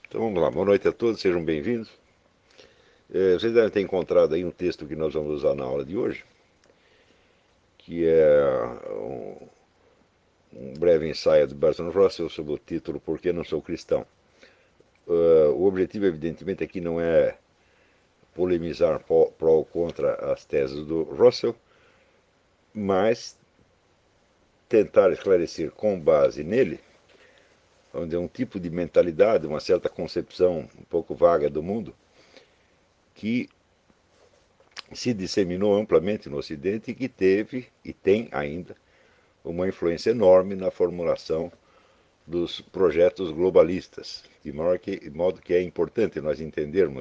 Então vamos lá, boa noite a todos, sejam bem-vindos. Vocês devem ter encontrado aí um texto que nós vamos usar na aula de hoje, que é um breve ensaio de Bertrand Russell sob o título Por que não sou cristão? O objetivo, evidentemente, aqui não é polemizar pró ou contra as teses do Russell, mas tentar esclarecer com base nele, onde é um tipo de mentalidade, uma certa concepção um pouco vaga do mundo, que se disseminou amplamente no Ocidente e que teve e tem ainda uma influência enorme na formulação dos projetos globalistas, de modo que é importante nós entendermos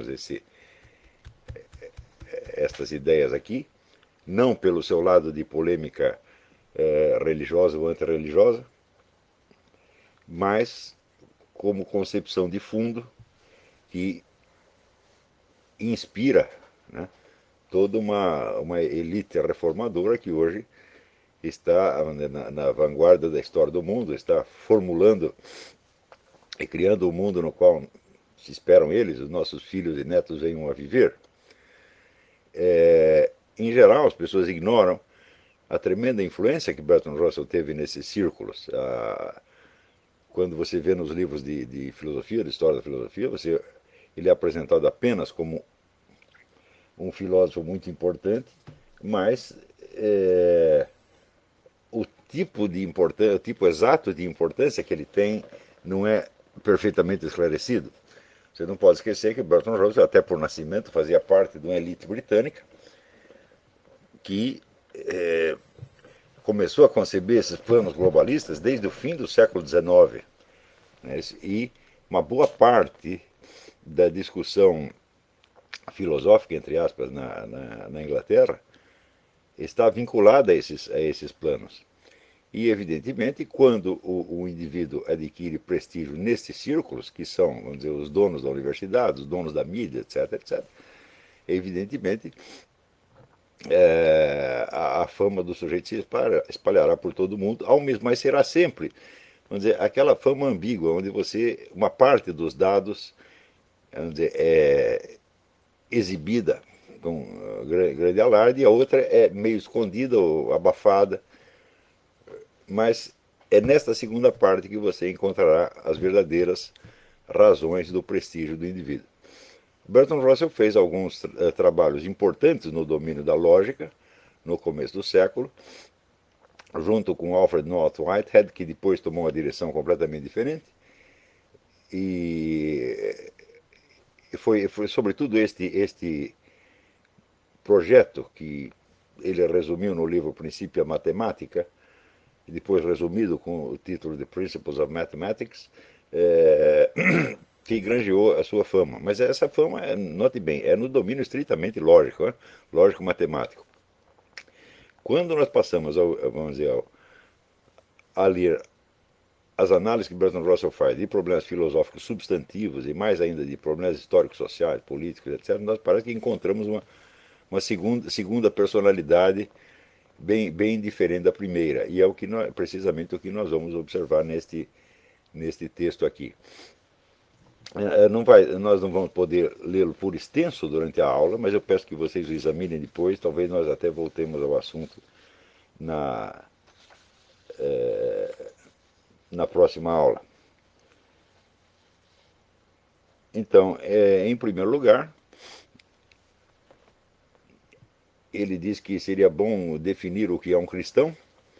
estas ideias aqui, não pelo seu lado de polêmica religiosa ou antirreligiosa, mas como concepção de fundo que inspira, né, toda uma elite reformadora que hoje está na vanguarda da história do mundo, está formulando e criando um mundo no qual se esperam eles, os nossos filhos e netos venham a viver. Em geral, as pessoas ignoram a tremenda influência que Bertrand Russell teve nesses círculos. Quando você vê nos livros de filosofia, de história da filosofia, ele é apresentado apenas como um filósofo muito importante, mas o tipo de importância, o tipo exato de importância que ele tem não é perfeitamente esclarecido. Você não pode esquecer que Bertrand Russell, até por nascimento, fazia parte de uma elite britânica que começou a conceber esses planos globalistas desde o fim do século XIX. Né? E uma boa parte da discussão filosófica, entre aspas, na Inglaterra, está vinculada a esses planos. E, evidentemente, quando o indivíduo adquire prestígio nestes círculos, que são, vamos dizer, os donos da universidade, os donos da mídia, etc., etc., evidentemente, a fama do sujeito se espalhará por todo o mundo, mas será sempre, vamos dizer, aquela fama ambígua, onde uma parte dos dados, vamos dizer, é exibida com grande alarde, e a outra é meio escondida ou abafada, mas é nesta segunda parte que você encontrará as verdadeiras razões do prestígio do indivíduo. Bertrand Russell fez alguns trabalhos importantes no domínio da lógica no começo do século, junto com Alfred North Whitehead, que depois tomou uma direção completamente diferente. E foi sobretudo este projeto que ele resumiu no livro Princípio Matemática, e depois resumido com o título de Principles of Mathematics, é, que granjeou a sua fama. Mas essa fama, note bem, é no domínio estritamente lógico, né? Lógico-matemático. Quando nós passamos, vamos dizer, a ler as análises que Bertrand Russell faz de problemas filosóficos substantivos e mais ainda de problemas históricos, sociais, políticos, etc., nós parece que encontramos uma segunda personalidade bem diferente da primeira. E é precisamente o que nós vamos observar neste texto aqui. Nós não vamos poder lê-lo por extenso durante a aula, mas eu peço que vocês o examinem depois. Talvez nós até voltemos ao assunto na, na próxima aula. Então, em primeiro lugar, ele diz que seria bom definir o que é um cristão,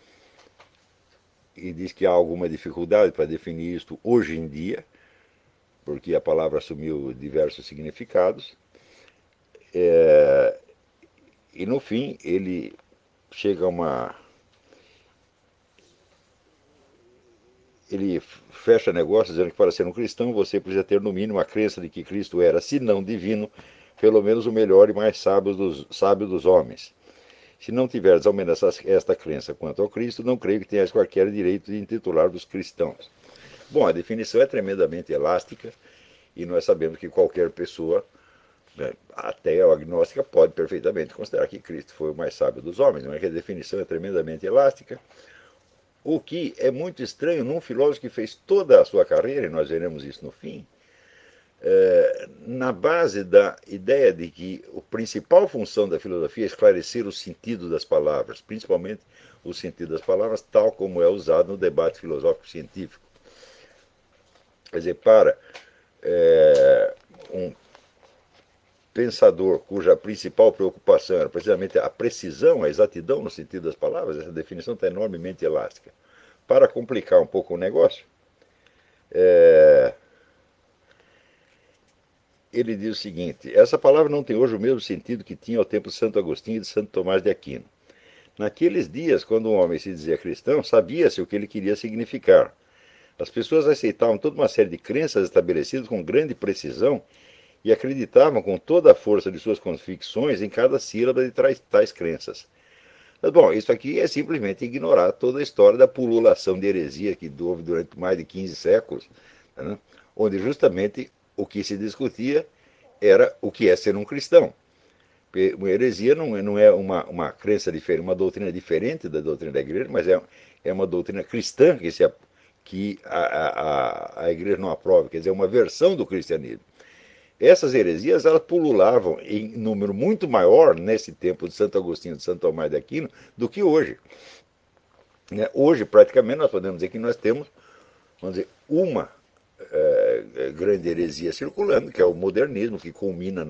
e diz que há alguma dificuldade para definir isto hoje em dia, porque a palavra assumiu diversos significados. E no fim, ele chega a uma. Ele fecha negócio dizendo que para ser um cristão você precisa ter no mínimo a crença de que Cristo era, se não divino, pelo menos o melhor e mais sábio dos homens. Se não tiveres ao menos esta crença quanto ao Cristo, não creio que tenhas qualquer direito de intitular-vos cristãos. Bom, a definição é tremendamente elástica e nós sabemos que qualquer pessoa, né, até a agnóstica, pode perfeitamente considerar que Cristo foi o mais sábio dos homens. Não é que a definição é tremendamente elástica, o que é muito estranho num filósofo que fez toda a sua carreira, e nós veremos isso no fim, na base da ideia de que a principal função da filosofia é esclarecer o sentido das palavras, principalmente o sentido das palavras tal como é usado no debate filosófico-científico. Quer dizer, para um pensador cuja principal preocupação era precisamente a precisão, a exatidão no sentido das palavras, essa definição está enormemente elástica. Para complicar um pouco o negócio, ele diz o seguinte: essa palavra não tem hoje o mesmo sentido que tinha ao tempo de Santo Agostinho e de Santo Tomás de Aquino. Naqueles dias, quando um homem se dizia cristão, sabia-se o que ele queria significar. As pessoas aceitavam toda uma série de crenças estabelecidas com grande precisão e acreditavam com toda a força de suas convicções em cada sílaba de tais crenças. Mas, bom, isso aqui é simplesmente ignorar toda a história da pululação de heresia que houve durante mais de 15 séculos, né, onde justamente o que se discutia era o que é ser um cristão. Porque uma heresia não é uma crença diferente, uma doutrina diferente da doutrina da igreja, mas é uma doutrina cristã que a igreja não aprova, quer dizer, uma versão do cristianismo. Essas heresias elas pululavam em número muito maior nesse tempo de Santo Agostinho de Santo Tomás de Aquino do que hoje. Hoje, praticamente, nós podemos dizer que nós temos, vamos dizer, uma grande heresia circulando, que é o modernismo, que culmina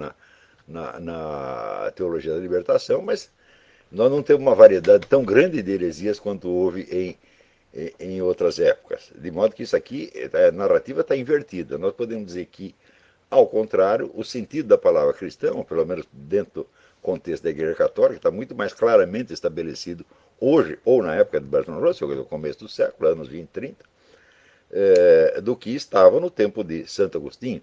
na teologia da libertação, mas nós não temos uma variedade tão grande de heresias quanto houve em outras épocas. De modo que isso aqui, a narrativa está invertida. Nós podemos dizer que, ao contrário, o sentido da palavra cristão, pelo menos dentro do contexto da Igreja Católica, está muito mais claramente estabelecido hoje, ou na época de Bertrand Russell, no começo do século, anos 20, 30, do que estava no tempo de Santo Agostinho,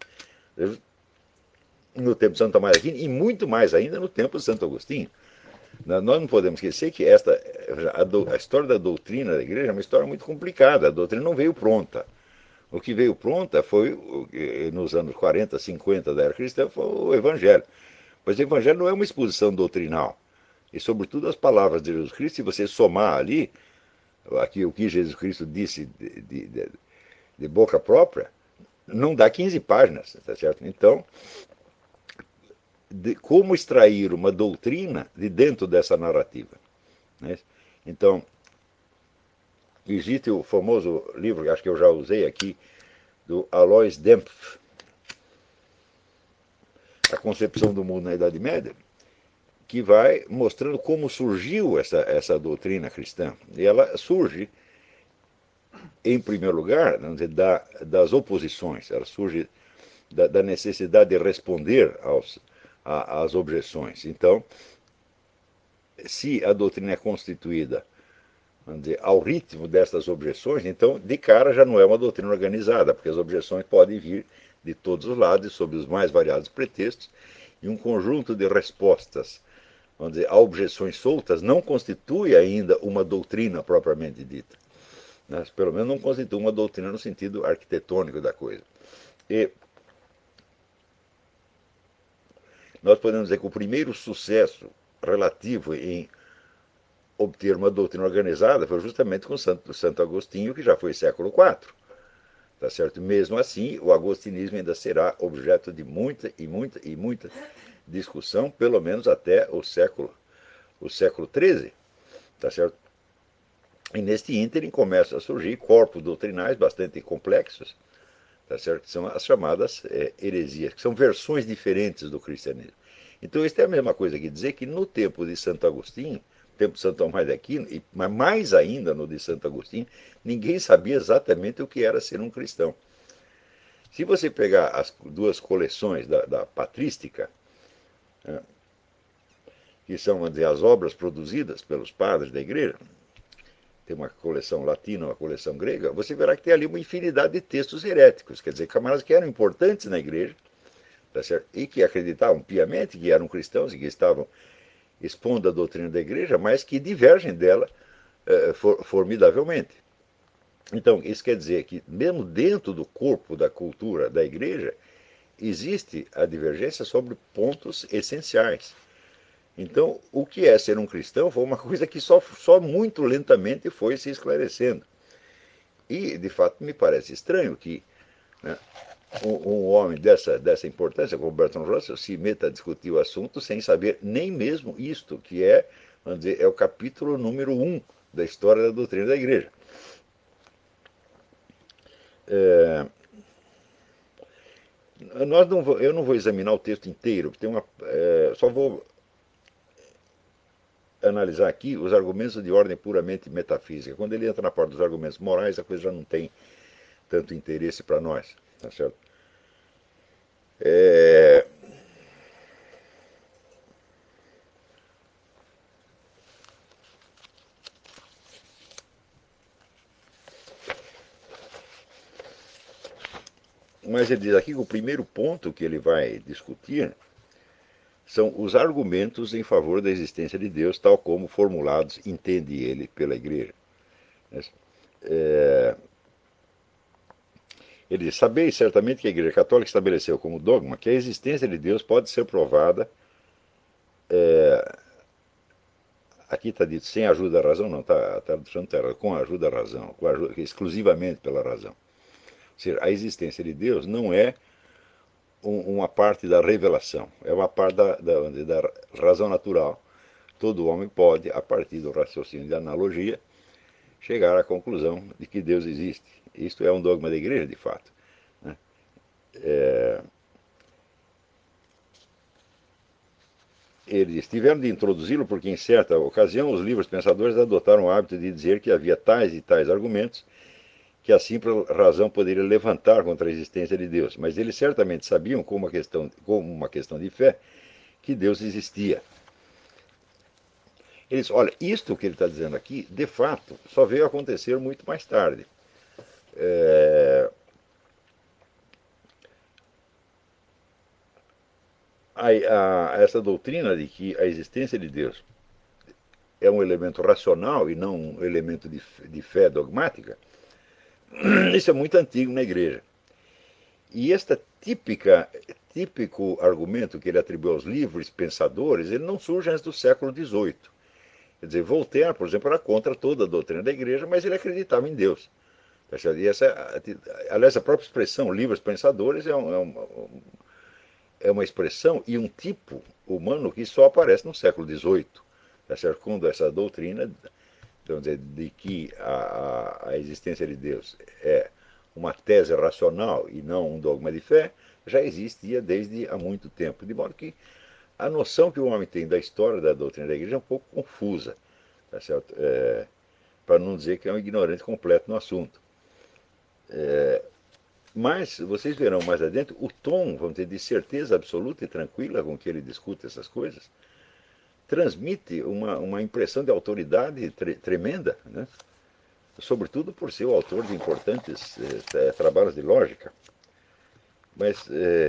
no tempo de Santo Tomás de Aquino e muito mais ainda no tempo de Santo Agostinho. Nós não podemos esquecer que a história da doutrina da igreja é uma história muito complicada. A doutrina não veio pronta. O que veio pronta foi, nos anos 40, 50 da era cristã, foi o Evangelho. Mas o Evangelho não é uma exposição doutrinal. E, sobretudo, as palavras de Jesus Cristo, se você somar ali, aqui o que Jesus Cristo disse de boca própria, não dá 15 páginas, tá certo? Então, como extrair uma doutrina de dentro dessa narrativa. Né? Então, existe o famoso livro, que acho que eu já usei aqui, do Alois Dempf, A Concepção do Mundo na Idade Média, que vai mostrando como surgiu essa doutrina cristã. E ela surge, em primeiro lugar, vamos dizer, das oposições, ela surge da necessidade de responder às objeções. Então, se a doutrina é constituída, vamos dizer, ao ritmo dessas objeções, então, de cara, já não é uma doutrina organizada, porque as objeções podem vir de todos os lados, sob os mais variados pretextos, e um conjunto de respostas, vamos dizer, a objeções soltas não constitui ainda uma doutrina propriamente dita. Mas, pelo menos não constitui uma doutrina no sentido arquitetônico da coisa. E nós podemos dizer que o primeiro sucesso relativo em obter uma doutrina organizada foi justamente com Santo Agostinho, que já foi século IV. Tá certo? Mesmo assim, o agostinismo ainda será objeto de muita e muita e muita discussão, pelo menos até o século XIII. Tá certo? E neste ínterim começam a surgir corpos doutrinais bastante complexos, tá certo? Que são as chamadas heresias, que são versões diferentes do cristianismo. Então, isso é a mesma coisa que dizer que no tempo de Santo Agostinho, tempo de Santo Tomás de Aquino, mas mais ainda no de Santo Agostinho, ninguém sabia exatamente o que era ser um cristão. Se você pegar as duas coleções da patrística, né, que são, vamos dizer, as obras produzidas pelos padres da igreja, tem uma coleção latina, uma coleção grega, você verá que tem ali uma infinidade de textos heréticos, quer dizer, camaradas que eram importantes na igreja, tá certo? E que acreditavam piamente que eram cristãos e que estavam expondo a doutrina da igreja, mas que divergem dela formidavelmente. Então, isso quer dizer que, mesmo dentro do corpo da cultura da igreja, existe a divergência sobre pontos essenciais. Então, o que é ser um cristão foi uma coisa que só muito lentamente foi se esclarecendo. E, de fato, me parece estranho que, né, um homem dessa importância, como Bertrand Russell, se meta a discutir o assunto sem saber nem mesmo isto, que é, vamos dizer, é o capítulo número 1 da história da doutrina da igreja. É, eu não vou examinar o texto inteiro, só vou analisar aqui os argumentos de ordem puramente metafísica. Quando ele entra na parte dos argumentos morais, a coisa já não tem tanto interesse para nós, tá certo? É, mas ele diz aqui que o primeiro ponto que ele vai discutir são os argumentos em favor da existência de Deus, tal como formulados, entende ele, pela igreja. É, ele diz: sabeis certamente que a Igreja Católica estabeleceu como dogma que a existência de Deus pode ser provada, aqui está dito sem a ajuda da razão, não, está com a ajuda da razão, exclusivamente pela razão. Ou seja, a existência de Deus não é uma parte da revelação, é uma parte da razão natural. Todo homem pode, a partir do raciocínio de analogia, chegar à conclusão de que Deus existe. Isto é um dogma da igreja, de fato. Né? É, ele diz: tiveram de introduzi-lo porque, em certa ocasião, os livres pensadores adotaram o hábito de dizer que havia tais e tais argumentos que a simples razão poderia levantar contra a existência de Deus. Mas eles certamente sabiam, como uma questão de fé, que Deus existia. Eles, olha, isto que ele está dizendo aqui, de fato, só veio acontecer muito mais tarde. É, essa doutrina de que a existência de Deus é um elemento racional e não um elemento de fé dogmática, isso é muito antigo na igreja. E este típico argumento que ele atribui aos livres pensadores, ele não surge antes do século XVIII. Quer dizer, Voltaire, por exemplo, era contra toda a doutrina da igreja, mas ele acreditava em Deus. E aliás, a própria expressão livres pensadores é uma expressão e um tipo humano que só aparece no século XVIII. Quando essa doutrina, vamos dizer, de que a existência de Deus é uma tese racional e não um dogma de fé, já existia desde há muito tempo. De modo que a noção que o homem tem da história da doutrina da igreja é um pouco confusa, tá certo? Para não dizer que é um ignorante completo no assunto. Mas vocês verão mais adiante o tom, vamos dizer, de certeza absoluta e tranquila com que ele discute essas coisas, transmite uma impressão de autoridade tremenda, né? Sobretudo por ser o autor de importantes trabalhos de lógica. Mas,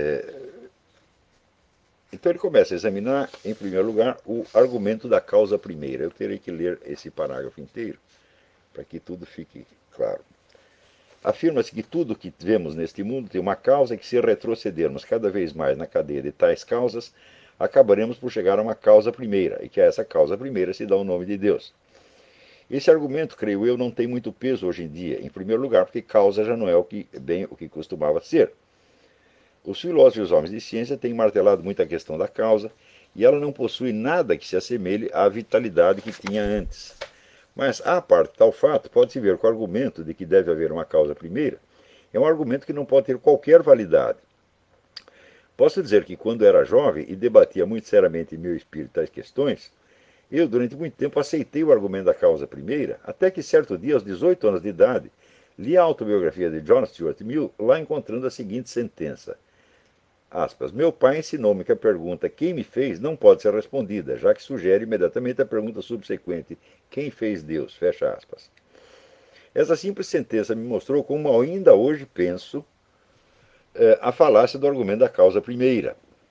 então ele começa a examinar, em primeiro lugar, o argumento da causa primeira. Eu terei que ler esse parágrafo inteiro para que tudo fique claro. Afirma-se que tudo que vemos neste mundo tem uma causa e que, se retrocedermos cada vez mais na cadeia de tais causas, acabaremos por chegar a uma causa primeira, e que a essa causa primeira se dá o nome de Deus. Esse argumento, creio eu, não tem muito peso hoje em dia, em primeiro lugar porque causa já não é bem o que costumava ser. Os filósofos e os homens de ciência têm martelado muito a questão da causa, e ela não possui nada que se assemelhe à vitalidade que tinha antes. Mas, à parte tal fato, pode-se ver que o argumento de que deve haver uma causa primeira é um argumento que não pode ter qualquer validade. Posso dizer que, quando era jovem e debatia muito seriamente em meu espírito tais questões, eu, durante muito tempo, aceitei o argumento da causa primeira, até que, certo dia, aos 18 anos de idade, li a autobiografia de John Stuart Mill, lá encontrando a seguinte sentença. Aspas, meu pai ensinou-me que a pergunta quem me fez não pode ser respondida, já que sugere imediatamente a pergunta subsequente, quem fez Deus? Fecha aspas. Essa simples sentença me mostrou como ainda hoje penso a falácia do argumento da causa primeira.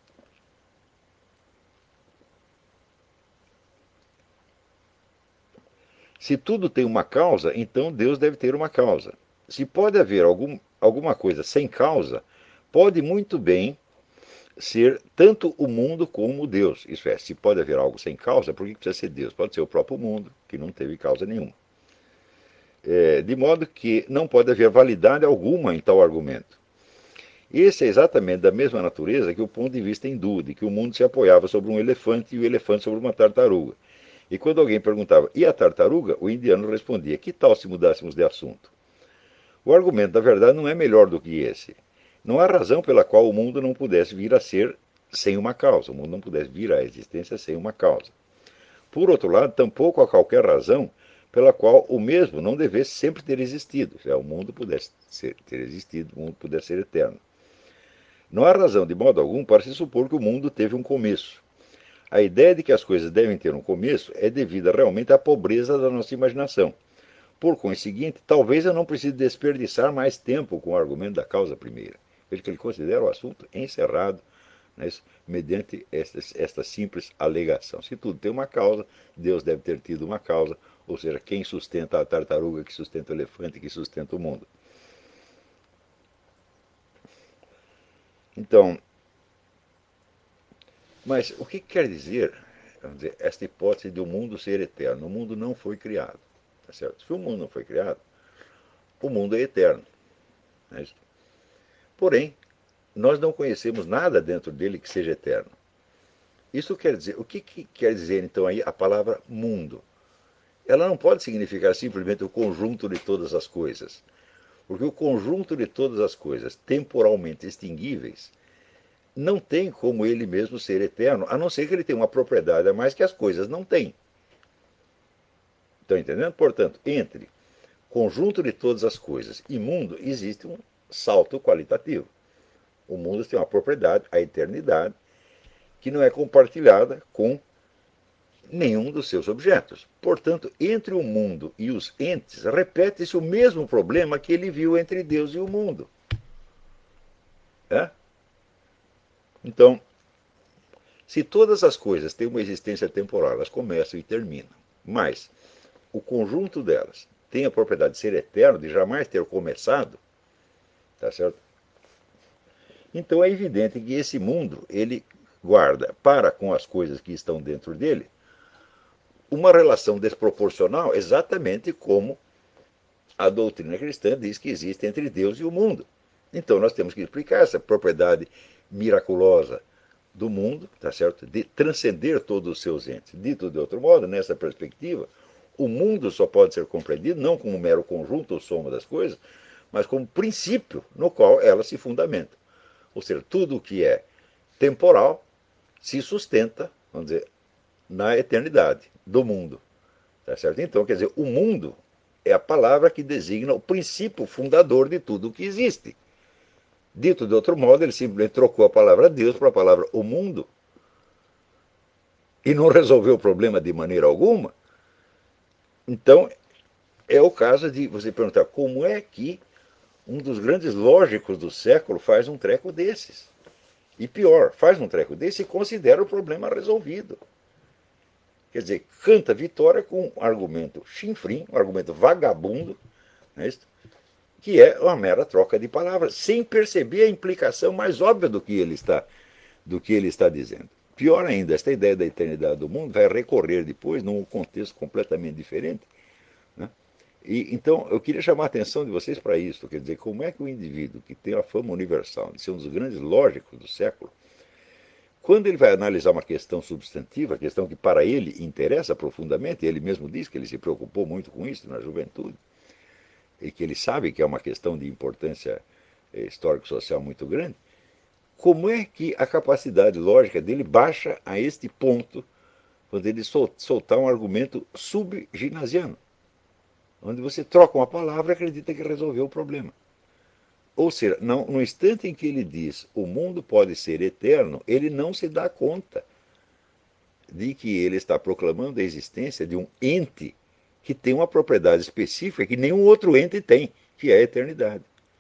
Se tudo tem uma causa, então Deus deve ter uma causa. Se pode haver alguma coisa sem causa, pode muito bem ser tanto o mundo como Deus. Isso é, se pode haver algo sem causa, por que precisa ser Deus? Pode ser o próprio mundo, que não teve causa nenhuma. De modo que não pode haver validade alguma em tal argumento. Esse é exatamente da mesma natureza que o ponto de vista hindu, de que o mundo se apoiava sobre um elefante e o elefante sobre uma tartaruga. E quando alguém perguntava, e a tartaruga? O indiano respondia, que tal se mudássemos de assunto? O argumento, na verdade, não é melhor do que esse. Não há razão pela qual o mundo não pudesse vir a ser sem uma causa, o mundo não pudesse vir à existência sem uma causa. Por outro lado, tampouco há qualquer razão pela qual o mesmo não devesse sempre ter existido. Se o mundo pudesse ter existido, o mundo pudesse ser eterno. Não há razão, de modo algum, para se supor que o mundo teve um começo. A ideia de que as coisas devem ter um começo é devida realmente à pobreza da nossa imaginação. Por conseguinte, talvez eu não precise desperdiçar mais tempo com o argumento da causa primeira. Veja que ele considera o assunto encerrado, né, mediante esta simples alegação. Se tudo tem uma causa, Deus deve ter tido uma causa, ou seja, quem sustenta a tartaruga, que sustenta o elefante, que sustenta o mundo. Então, mas o que quer dizer, vamos dizer, esta hipótese de o mundo ser eterno? O mundo não foi criado. Tá certo? Se o mundo não foi criado, o mundo é eterno. Né? Porém, nós não conhecemos nada dentro dele que seja eterno. Isso quer dizer, o que quer dizer então aí a palavra mundo? Ela não pode significar simplesmente o conjunto de todas as coisas, porque o conjunto de todas as coisas temporalmente extinguíveis não tem como ele mesmo ser eterno, a não ser que ele tenha uma propriedade a mais que as coisas não têm. Estão entendendo? Portanto, entre conjunto de todas as coisas e mundo existe um salto qualitativo. O mundo tem uma propriedade, a eternidade, que não é compartilhada com nenhum dos seus objetos. Portanto, entre o mundo e os entes, repete-se o mesmo problema que ele viu entre Deus e o mundo. É? Então, se todas as coisas têm uma existência temporal, elas começam e terminam, mas o conjunto delas tem a propriedade de ser eterno, de jamais ter começado, tá certo? Então é evidente que esse mundo, ele guarda para com as coisas que estão dentro dele uma relação desproporcional, exatamente como a doutrina cristã diz que existe entre Deus e o mundo. Então nós temos que explicar essa propriedade miraculosa do mundo, tá certo? De transcender todos os seus entes. Dito de outro modo, nessa perspectiva, o mundo só pode ser compreendido não como um mero conjunto ou soma das coisas, mas como princípio no qual ela se fundamenta. Ou seja, tudo o que é temporal se sustenta, vamos dizer, na eternidade do mundo. Tá certo? Então, quer dizer, o mundo é a palavra que designa o princípio fundador de tudo o que existe. Dito de outro modo, ele simplesmente trocou a palavra Deus para a palavra o mundo e não resolveu o problema de maneira alguma. Então, é o caso de você perguntar como é que um dos grandes lógicos do século faz um treco desses. E pior, faz um treco desse e considera o problema resolvido. Quer dizer, canta vitória com um argumento chinfrim, um argumento vagabundo, né, que é uma mera troca de palavras, sem perceber a implicação mais óbvia do que ele está dizendo. Pior ainda, esta ideia da eternidade do mundo vai recorrer depois num contexto completamente diferente. Né? E, então, eu queria chamar a atenção de vocês para isso, quer dizer, como é que o indivíduo que tem a fama universal de ser um dos grandes lógicos do século, quando ele vai analisar uma questão substantiva, questão que para ele interessa profundamente, ele mesmo diz que ele se preocupou muito com isso na juventude, e que ele sabe que é uma questão de importância histórico-social muito grande, como é que a capacidade lógica dele baixa a este ponto, quando ele soltar um argumento subginasiano, onde você troca uma palavra e acredita que resolveu o problema. Ou seja, não, no instante em que ele diz o mundo pode ser eterno, ele não se dá conta de que ele está proclamando a existência de um ente que tem uma propriedade específica que nenhum outro ente tem, que é a eternidade.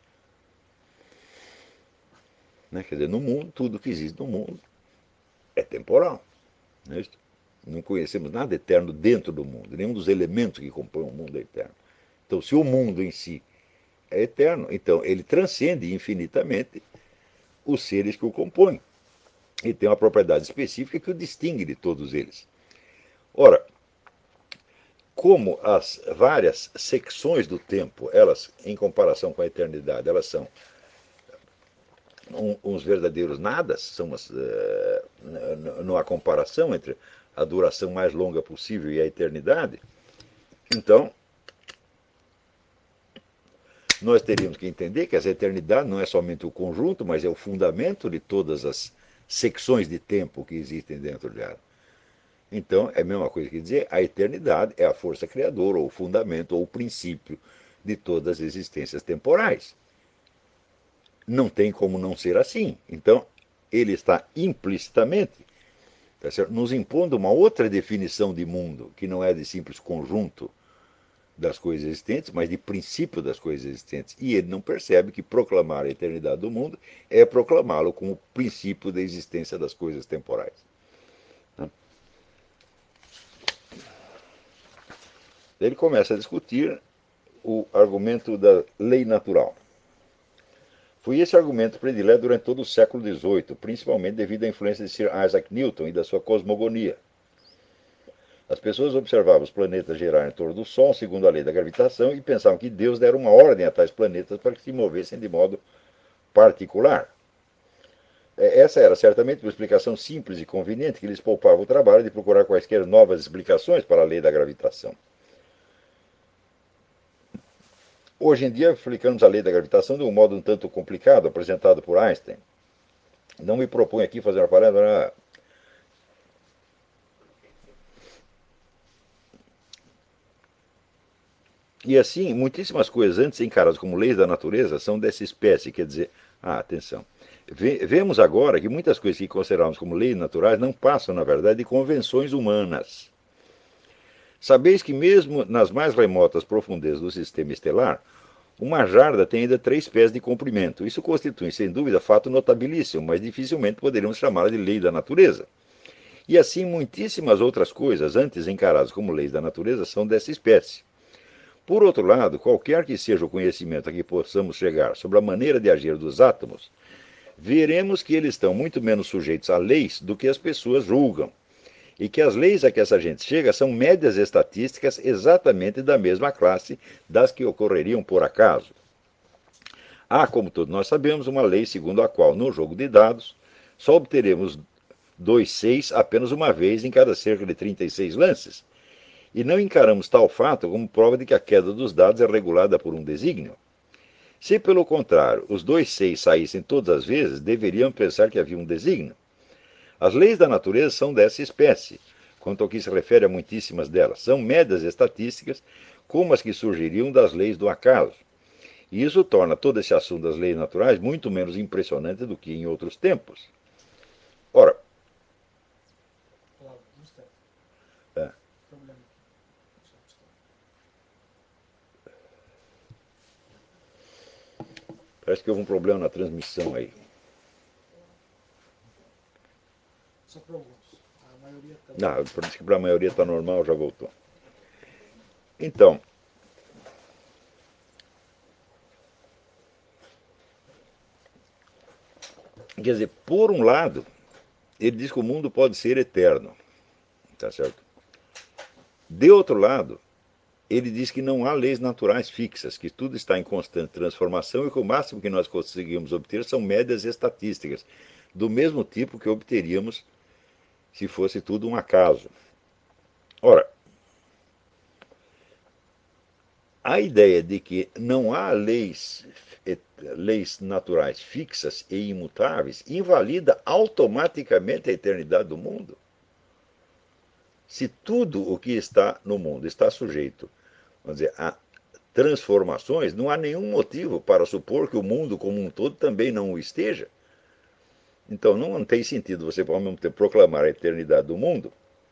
Né? Quer dizer, no mundo, tudo que existe no mundo é temporal. Né? Não conhecemos nada eterno dentro do mundo, nenhum dos elementos que compõem o mundo é eterno. Então, se o mundo em si é eterno, então ele transcende infinitamente os seres que o compõem. E tem uma propriedade específica que o distingue de todos eles. Ora, como as várias secções do tempo, elas, em comparação com a eternidade, elas são uns verdadeiros nadas, não há comparação entre a duração mais longa possível e a eternidade. Então, nós teríamos que entender que essa eternidade não é somente o conjunto, mas é o fundamento de todas as secções de tempo que existem dentro dela. Então, é a mesma coisa que dizer, a eternidade é a força criadora, ou o fundamento, ou o princípio de todas as existências temporais. Não tem como não ser assim. Então, ele está implicitamente, tá certo, nos impondo uma outra definição de mundo, que não é de simples conjunto das coisas existentes, mas de princípio das coisas existentes. E ele não percebe que proclamar a eternidade do mundo é proclamá-lo como princípio da existência das coisas temporais. Ele começa a discutir o argumento da lei natural. Foi esse argumento predileto durante todo o século XVIII, principalmente devido à influência de Sir Isaac Newton e da sua cosmogonia. As pessoas observavam os planetas girar em torno do Sol, segundo a lei da gravitação, e pensavam que Deus dera uma ordem a tais planetas para que se movessem de modo particular. Essa era certamente uma explicação simples e conveniente que lhes poupava o trabalho de procurar quaisquer novas explicações para a lei da gravitação. Hoje em dia, explicamos a lei da gravitação de um modo um tanto complicado, apresentado por Einstein. Não me proponho aqui fazer uma parada. E assim, muitíssimas coisas antes encaradas como leis da natureza são dessa espécie, quer dizer, atenção. Vemos agora que muitas coisas que consideramos como leis naturais não passam, na verdade, de convenções humanas. Sabeis que mesmo nas mais remotas profundezas do sistema estelar, uma jarda tem ainda 3 pés de comprimento. Isso constitui, sem dúvida, fato notabilíssimo, mas dificilmente poderíamos chamá-la de lei da natureza. E assim, muitíssimas outras coisas, antes encaradas como leis da natureza, são dessa espécie. Por outro lado, qualquer que seja o conhecimento a que possamos chegar sobre a maneira de agir dos átomos, veremos que eles estão muito menos sujeitos a leis do que as pessoas julgam, e que as leis a que essa gente chega são médias estatísticas exatamente da mesma classe das que ocorreriam por acaso. Há, como todos nós sabemos, uma lei segundo a qual, no jogo de dados, só obteremos 2 6 apenas uma vez em cada cerca de 36 lances, e não encaramos tal fato como prova de que a queda dos dados é regulada por um desígnio. Se, pelo contrário, os 2 6 saíssem todas as vezes, deveriam pensar que havia um desígnio. As leis da natureza são dessa espécie, quanto ao que se refere a muitíssimas delas. São médias estatísticas, como as que surgiriam das leis do acaso. E isso torna todo esse assunto das leis naturais muito menos impressionante do que em outros tempos. Ora, é, parece que houve um problema na transmissão aí. Só para alguns. A maioria está. Não, parece que para a maioria está normal, já voltou. Então, quer dizer, por um lado, ele diz que o mundo pode ser eterno, tá certo? De outro lado, ele diz que não há leis naturais fixas, que tudo está em constante transformação e que o máximo que nós conseguimos obter são médias estatísticas, do mesmo tipo que obteríamos se fosse tudo um acaso. Ora, a ideia de que não há leis naturais fixas e imutáveis invalida automaticamente a eternidade do mundo. Se tudo o que está no mundo está sujeito, vamos dizer, a transformações, não há nenhum motivo para supor que o mundo como um todo também não o esteja. Então não tem sentido você, ao mesmo tempo, proclamar a eternidade do mundo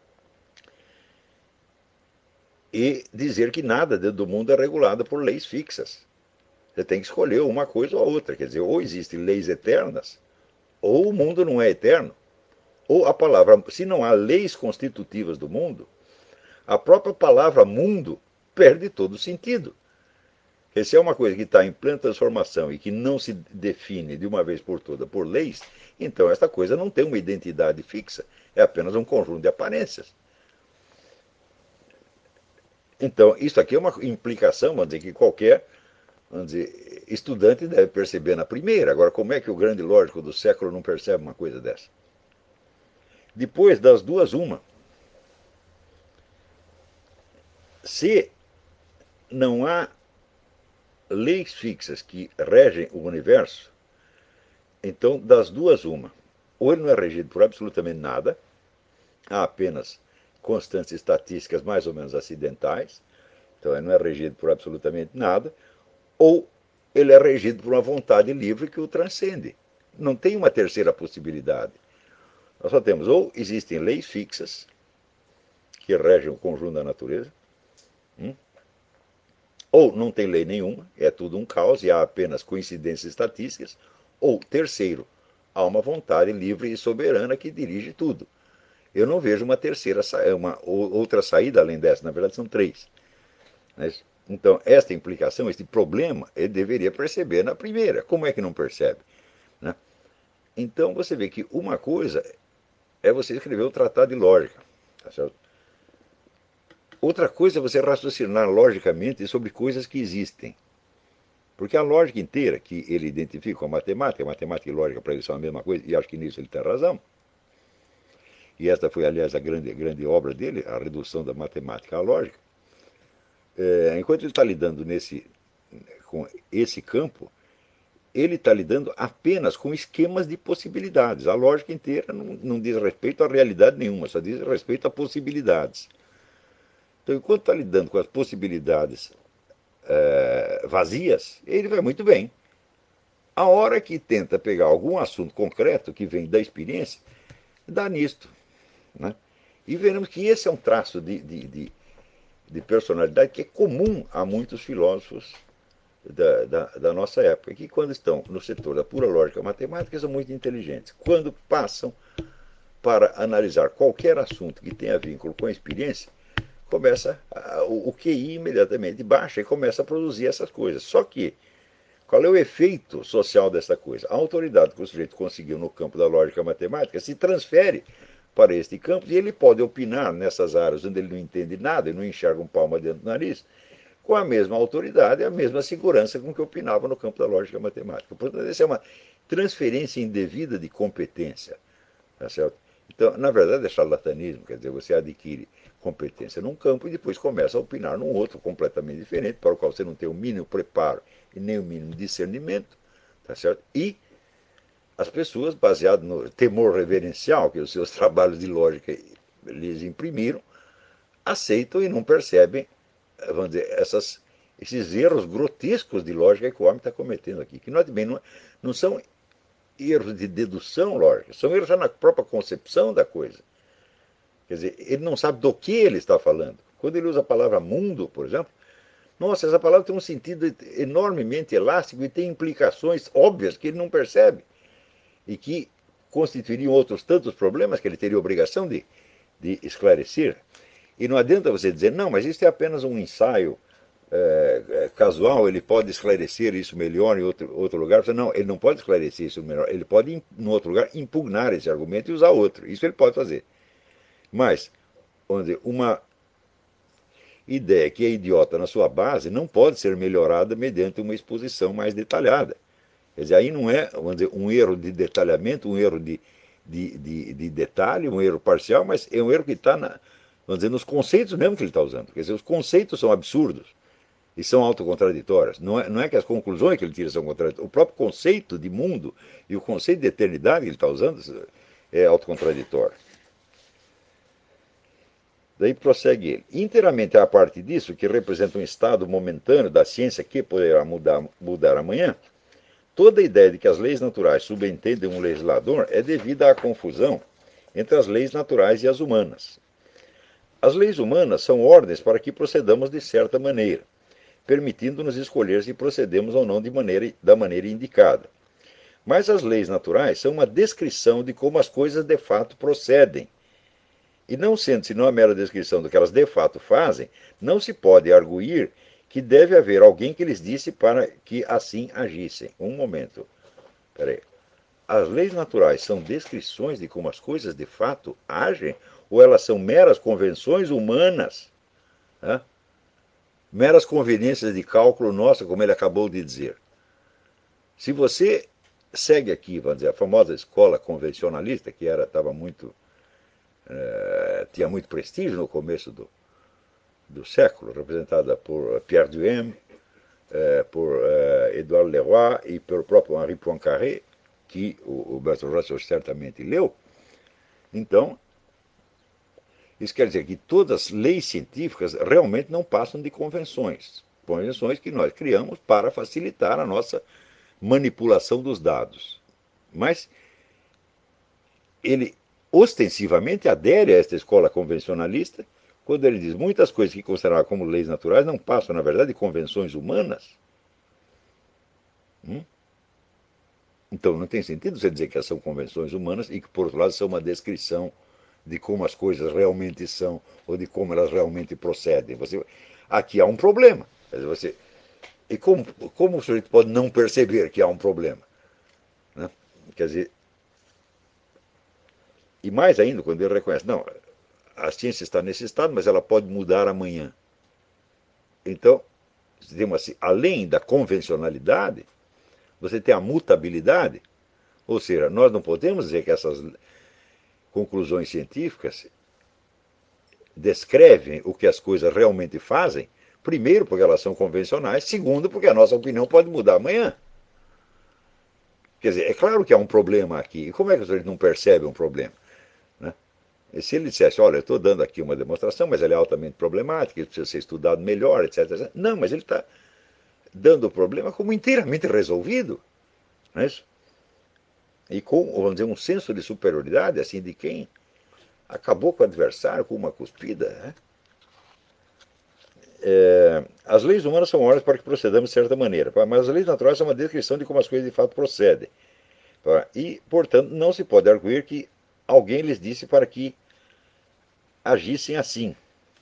e dizer que nada dentro do mundo é regulado por leis fixas. Você tem que escolher uma coisa ou outra. Quer dizer, ou existem leis eternas, ou o mundo não é eterno. Ou a palavra, se não há leis constitutivas do mundo, a própria palavra mundo perde todo o sentido. Se é uma coisa que está em plena transformação e que não se define de uma vez por toda por leis, então esta coisa não tem uma identidade fixa, é apenas um conjunto de aparências. Então, isso aqui é uma implicação, vamos dizer, que qualquer vamos dizer, estudante deve perceber na primeira. Agora, como é que o grande lógico do século não percebe uma coisa dessa? Depois, das duas, uma. Se não há leis fixas que regem o universo, então, das duas, uma. Ou ele não é regido por absolutamente nada, há apenas constantes estatísticas mais ou menos acidentais, então ele não é regido por absolutamente nada, ou ele é regido por uma vontade livre que o transcende. Não tem uma terceira possibilidade. Nós só temos ou existem leis fixas que regem o conjunto da natureza, ou não tem lei nenhuma, é tudo um caos e há apenas coincidências estatísticas, ou terceiro, há uma vontade livre e soberana que dirige tudo. Eu não vejo uma terceira, uma outra saída além dessa, na verdade são três. Então, esta implicação, este problema, ele deveria perceber na primeira. Como é que não percebe? Né? Então, você vê que uma coisa é você escrever o tratado de lógica. Tá certo? Outra coisa é você raciocinar logicamente sobre coisas que existem. Porque a lógica inteira que ele identifica com a matemática e lógica para ele são a mesma coisa, e acho que nisso ele tem razão. E esta foi, aliás, a grande obra dele, a redução da matemática à lógica. Enquanto ele está lidando com esse campo, ele está lidando apenas com esquemas de possibilidades. A lógica inteira não diz respeito a realidade nenhuma, só diz respeito a possibilidades. Então, enquanto está lidando com as possibilidades vazias, ele vai muito bem. A hora que tenta pegar algum assunto concreto que vem da experiência, dá nisto. Né? E veremos que esse é um traço de personalidade que é comum a muitos filósofos da nossa época, que quando estão no setor da pura lógica matemática são muito inteligentes. Quando passam para analisar qualquer assunto que tenha vínculo com a experiência, começa o QI imediatamente baixa e começa a produzir essas coisas. Só que, qual é o efeito social dessa coisa? A autoridade que o sujeito conseguiu no campo da lógica matemática se transfere para este campo e ele pode opinar nessas áreas onde ele não entende nada e não enxerga um palmo dentro do nariz, com a mesma autoridade e a mesma segurança com que opinava no campo da lógica matemática. Portanto, essa é uma transferência indevida de competência. Tá certo? Então, na verdade, é charlatanismo, quer dizer, você adquire competência num campo e depois começa a opinar num outro completamente diferente, para o qual você não tem o mínimo preparo e nem o mínimo discernimento, tá certo? E as pessoas, baseado no temor reverencial que os seus trabalhos de lógica lhes imprimiram, aceitam e não percebem, vamos dizer, esses erros grotescos de lógica que o homem está cometendo aqui, que não são erros de dedução lógica, são erros já na própria concepção da coisa. Quer dizer, ele não sabe do que ele está falando. Quando ele usa a palavra mundo, por exemplo, nossa, essa palavra tem um sentido enormemente elástico e tem implicações óbvias que ele não percebe e que constituiriam outros tantos problemas que ele teria obrigação de esclarecer. E não adianta você dizer, não, mas isso é apenas um ensaio casual, ele pode esclarecer isso melhor em outro lugar. Não, ele não pode esclarecer isso melhor, ele pode, em outro lugar, impugnar esse argumento e usar outro. Isso ele pode fazer. Mas, vamos dizer, uma ideia que é idiota na sua base não pode ser melhorada mediante uma exposição mais detalhada. Quer dizer, aí não é, vamos dizer, um erro de detalhamento, um erro de detalhe, um erro parcial, mas é um erro que está, vamos dizer, nos conceitos mesmo que ele está usando. Quer dizer, os conceitos são absurdos e são autocontraditóricos. Não é que as conclusões que ele tira são contraditórias. O próprio conceito de mundo e o conceito de eternidade que ele está usando é autocontraditório. Daí prossegue ele. Inteiramente à parte disso, que representa um estado momentâneo da ciência que poderá mudar amanhã, toda a ideia de que as leis naturais subentendem um legislador é devida à confusão entre as leis naturais e as humanas. As leis humanas são ordens para que procedamos de certa maneira, permitindo-nos escolher se procedemos ou não da maneira indicada. Mas as leis naturais são uma descrição de como as coisas de fato procedem. E não sendo senão a mera descrição do que elas de fato fazem, não se pode arguir que deve haver alguém que lhes disse para que assim agissem. Um momento. Peraí. As leis naturais são descrições de como as coisas de fato agem? Ou elas são meras convenções humanas, né, meras conveniências de cálculo nossa, como ele acabou de dizer. Se você segue aqui, vamos dizer, a famosa escola convencionalista, que estava muito, tinha muito prestígio no começo do século, representada por Pierre Duhem, por Edouard Leroy e pelo próprio Henri Poincaré, que o Bertrand Russell certamente leu. Então, isso quer dizer que todas as leis científicas realmente não passam de convenções. Convenções que nós criamos para facilitar a nossa manipulação dos dados. Mas ele ostensivamente adere a esta escola convencionalista quando ele diz muitas coisas que considerava como leis naturais não passam, na verdade, de convenções humanas. Então não tem sentido você dizer que são convenções humanas e que, por outro lado, são uma descrição de como as coisas realmente são ou de como elas realmente procedem. Aqui há um problema. E como o sujeito pode não perceber que há um problema? Né? Quer dizer, e mais ainda, quando ele reconhece, não, a ciência está nesse estado, mas ela pode mudar amanhã. Então, além da convencionalidade, você tem a mutabilidade, ou seja, nós não podemos dizer que essas conclusões científicas descrevem o que as coisas realmente fazem, primeiro porque elas são convencionais, segundo porque a nossa opinião pode mudar amanhã. Quer dizer, é claro que há um problema aqui. E como é que a gente não percebe um problema? Né? E se ele dissesse, olha, eu estou dando aqui uma demonstração, mas ela é altamente problemática, isso precisa ser estudado melhor, etc, etc. Não, mas ele está dando o problema como inteiramente resolvido. Não é isso? E com, vamos dizer, um senso de superioridade, assim, de quem acabou com o adversário com uma cuspida. Né? As leis humanas são ordens para que procedamos de certa maneira, mas as leis naturais são uma descrição de como as coisas de fato procedem. E, portanto, não se pode arguir que alguém lhes disse para que agissem assim.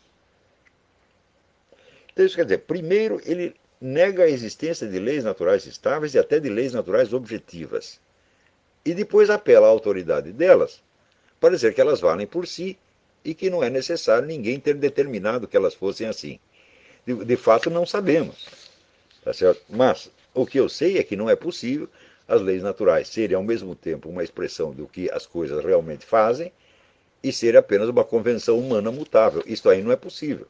Então, isso quer dizer, primeiro, ele nega a existência de leis naturais estáveis e até de leis naturais objetivas. E depois apela à autoridade delas para dizer que elas valem por si e que não é necessário ninguém ter determinado que elas fossem assim. De fato, não sabemos. Tá certo? Mas o que eu sei é que não é possível as leis naturais serem ao mesmo tempo uma expressão do que as coisas realmente fazem e ser apenas uma convenção humana mutável. Isso aí não é possível.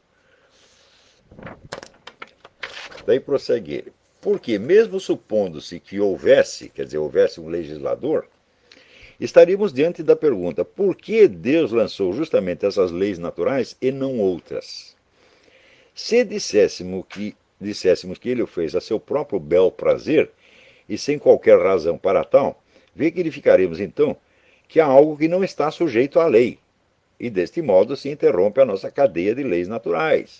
Daí prossegue ele. Porque mesmo supondo-se que houvesse, quer dizer, houvesse um legislador, estaríamos diante da pergunta, por que Deus lançou justamente essas leis naturais e não outras? Se disséssemos que ele o fez a seu próprio bel prazer, e sem qualquer razão para tal, verificaremos então que há algo que não está sujeito à lei, e deste modo se interrompe a nossa cadeia de leis naturais.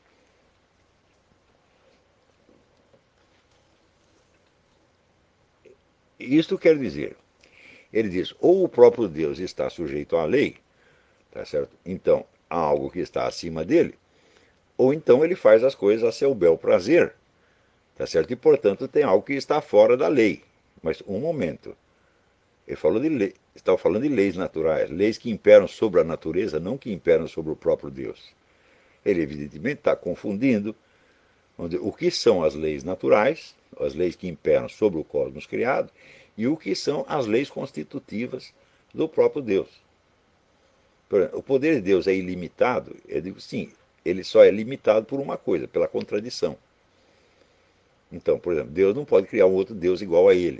Isto quer dizer, ele diz, ou o próprio Deus está sujeito à lei, tá certo? Então há algo que está acima dele, ou então ele faz as coisas a seu bel prazer, tá certo? E portanto tem algo que está fora da lei. Mas um momento, ele falou de lei, estava falando de leis naturais, leis que imperam sobre a natureza, não que imperam sobre o próprio Deus. Ele evidentemente está confundindo o que são as leis naturais, as leis que imperam sobre o cosmos criado, e o que são as leis constitutivas do próprio Deus. Por exemplo, o poder de Deus é ilimitado? Eu digo sim, ele só é limitado por uma coisa, pela contradição. Então, por exemplo, Deus não pode criar um outro Deus igual a ele.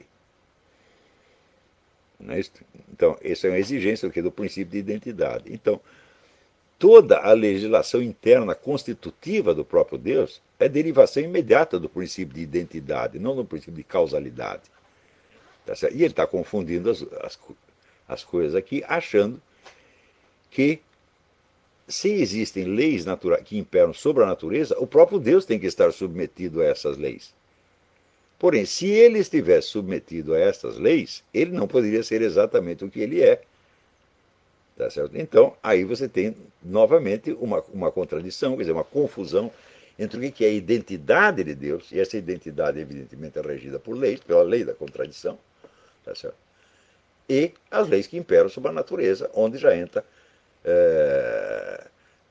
Não é isso? Então, essa é uma exigência do princípio de identidade. Então, toda a legislação interna constitutiva do próprio Deus é derivação imediata do princípio de identidade, não do princípio de causalidade. Tá certo? E ele está confundindo as coisas aqui, achando que se existem leis que imperam sobre a natureza, o próprio Deus tem que estar submetido a essas leis. Porém, se ele estivesse submetido a essas leis, ele não poderia ser exatamente o que ele é. Tá certo? Então, aí você tem novamente uma contradição, quer dizer, uma confusão entre o que é a identidade de Deus, e essa identidade, evidentemente, é regida por leis, pela lei da contradição, tá certo? E as leis que imperam sobre a natureza, onde já entra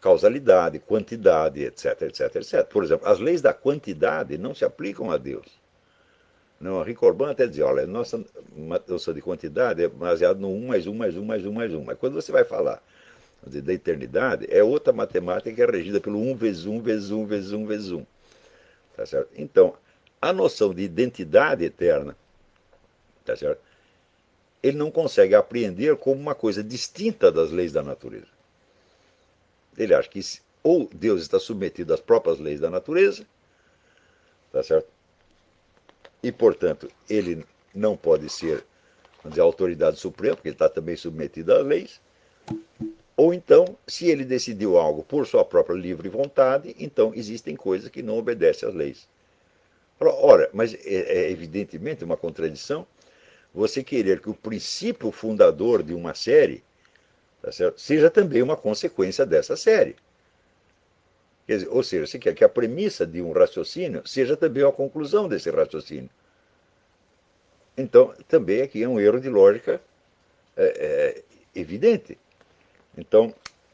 causalidade, quantidade, etc, etc, etc. Por exemplo, as leis da quantidade não se aplicam a Deus. Não, Henri Corbin até dizia, olha, nossa noção de quantidade é baseada no 1 mais 1 mais 1 mais 1 mais 1. Mas quando você vai falar da eternidade, é outra matemática que é regida pelo 1 vezes 1 vezes 1 vezes 1 vezes 1. Tá certo? Então, a noção de identidade eterna, tá certo? Ele não consegue apreender como uma coisa distinta das leis da natureza. Ele acha que ou Deus está submetido às próprias leis da natureza, tá certo? E, portanto, ele não pode ser, vamos dizer, a autoridade suprema, porque ele está também submetido às leis. Ou então, se ele decidiu algo por sua própria livre vontade, então existem coisas que não obedecem às leis. Ora, mas é evidentemente uma contradição você querer que o princípio fundador de uma série, tá certo, seja também uma consequência dessa série. Quer dizer, ou seja, você quer que a premissa de um raciocínio seja também a conclusão desse raciocínio. Então, também aqui é um erro de lógica evidente. Então,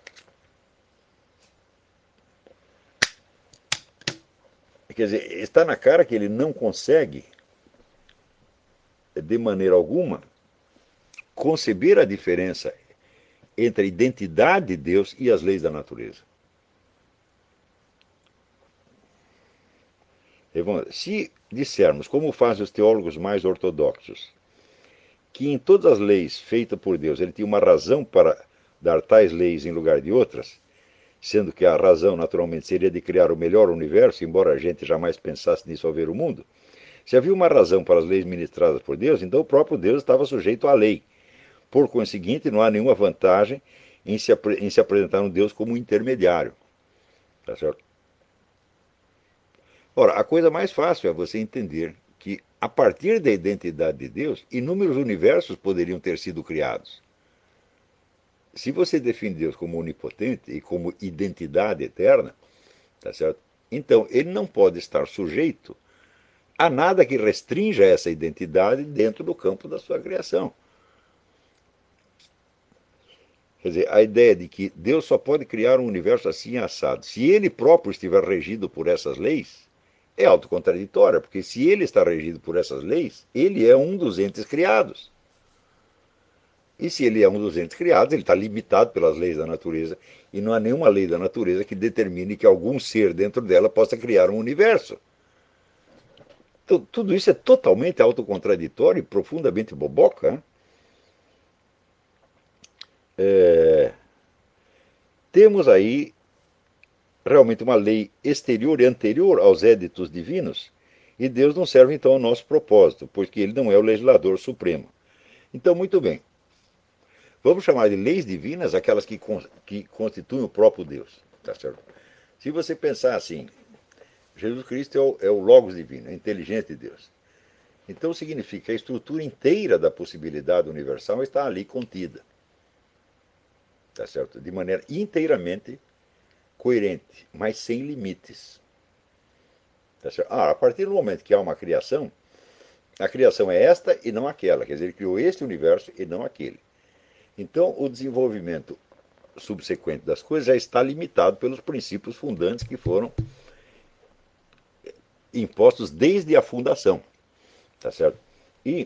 quer dizer, está na cara que ele não consegue, de maneira alguma, conceber a diferença entre a identidade de Deus e as leis da natureza. Se dissermos, como fazem os teólogos mais ortodoxos, que em todas as leis feitas por Deus ele tinha uma razão para dar tais leis em lugar de outras, sendo que a razão naturalmente seria de criar o melhor universo, embora a gente jamais pensasse nisso ao ver o mundo, se havia uma razão para as leis ministradas por Deus, então o próprio Deus estava sujeito à lei. Por conseguinte, não há nenhuma vantagem em se apresentar um Deus como um intermediário. Tá certo? Ora, a coisa mais fácil é você entender que, a partir da identidade de Deus, inúmeros universos poderiam ter sido criados. Se você define Deus como onipotente e como identidade eterna, tá certo? Então ele não pode estar sujeito a nada que restrinja essa identidade dentro do campo da sua criação. Quer dizer, a ideia de que Deus só pode criar um universo assim assado, se ele próprio estiver regido por essas leis, é autocontraditória, porque se ele está regido por essas leis, ele é um dos entes criados. E se ele é um dos entes criados, ele está limitado pelas leis da natureza, e não há nenhuma lei da natureza que determine que algum ser dentro dela possa criar um universo. Então, tudo isso é totalmente autocontraditório e profundamente boboca. Né? Temos aí realmente uma lei exterior e anterior aos éditos divinos, e Deus não serve então ao nosso propósito, pois que ele não é o legislador supremo. Então, muito bem. Vamos chamar de leis divinas aquelas que constituem o próprio Deus. Tá certo? Se você pensar assim, Jesus Cristo é o Logos divino, a inteligência de Deus. Então significa que a estrutura inteira da possibilidade universal está ali contida. Tá certo? De maneira inteiramente coerente, mas sem limites. Tá certo? A partir do momento que há uma criação, a criação é esta e não aquela. Quer dizer, ele criou este universo e não aquele. Então, o desenvolvimento subsequente das coisas já está limitado pelos princípios fundantes que foram impostos desde a fundação. Tá certo? E,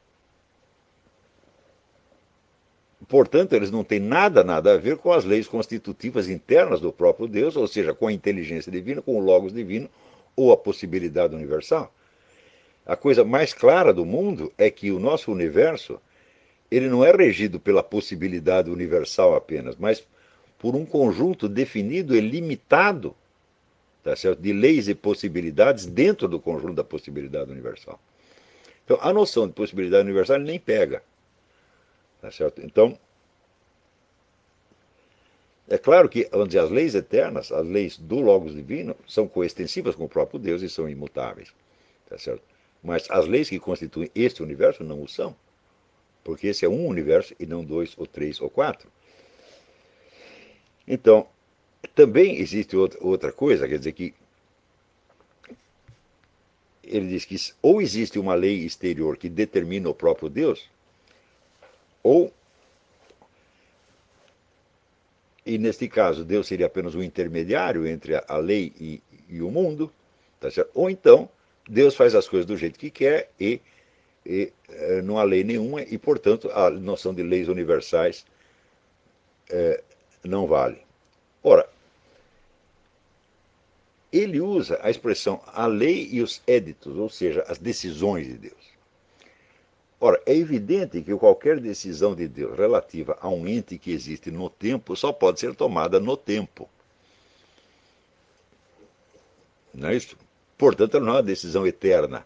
portanto, eles não têm nada a ver com as leis constitutivas internas do próprio Deus, ou seja, com a inteligência divina, com o Logos divino ou a possibilidade universal. A coisa mais clara do mundo é que o nosso universo ele não é regido pela possibilidade universal apenas, mas por um conjunto definido e limitado, tá certo, de leis e possibilidades dentro do conjunto da possibilidade universal. Então, a noção de possibilidade universal ele nem pega. Tá certo? Então, é claro que, vamos dizer, as leis eternas, as leis do Logos Divino, são coextensivas com o próprio Deus e são imutáveis. Tá certo? Mas as leis que constituem este universo não o são. Porque esse é um universo e não dois, ou três, ou quatro. Então, também existe outra coisa, quer dizer que ele diz que ou existe uma lei exterior que determina o próprio Deus, ou E neste caso, Deus seria apenas um intermediário entre a lei e o mundo. Tá certo? Ou então, Deus faz as coisas do jeito que quer e não há lei nenhuma e, portanto, a noção de leis universais não vale. Ora, ele usa a expressão a lei e os éditos, ou seja, as decisões de Deus. Ora, é evidente que qualquer decisão de Deus relativa a um ente que existe no tempo só pode ser tomada no tempo. Não é isso? Portanto, ela não é uma decisão eterna.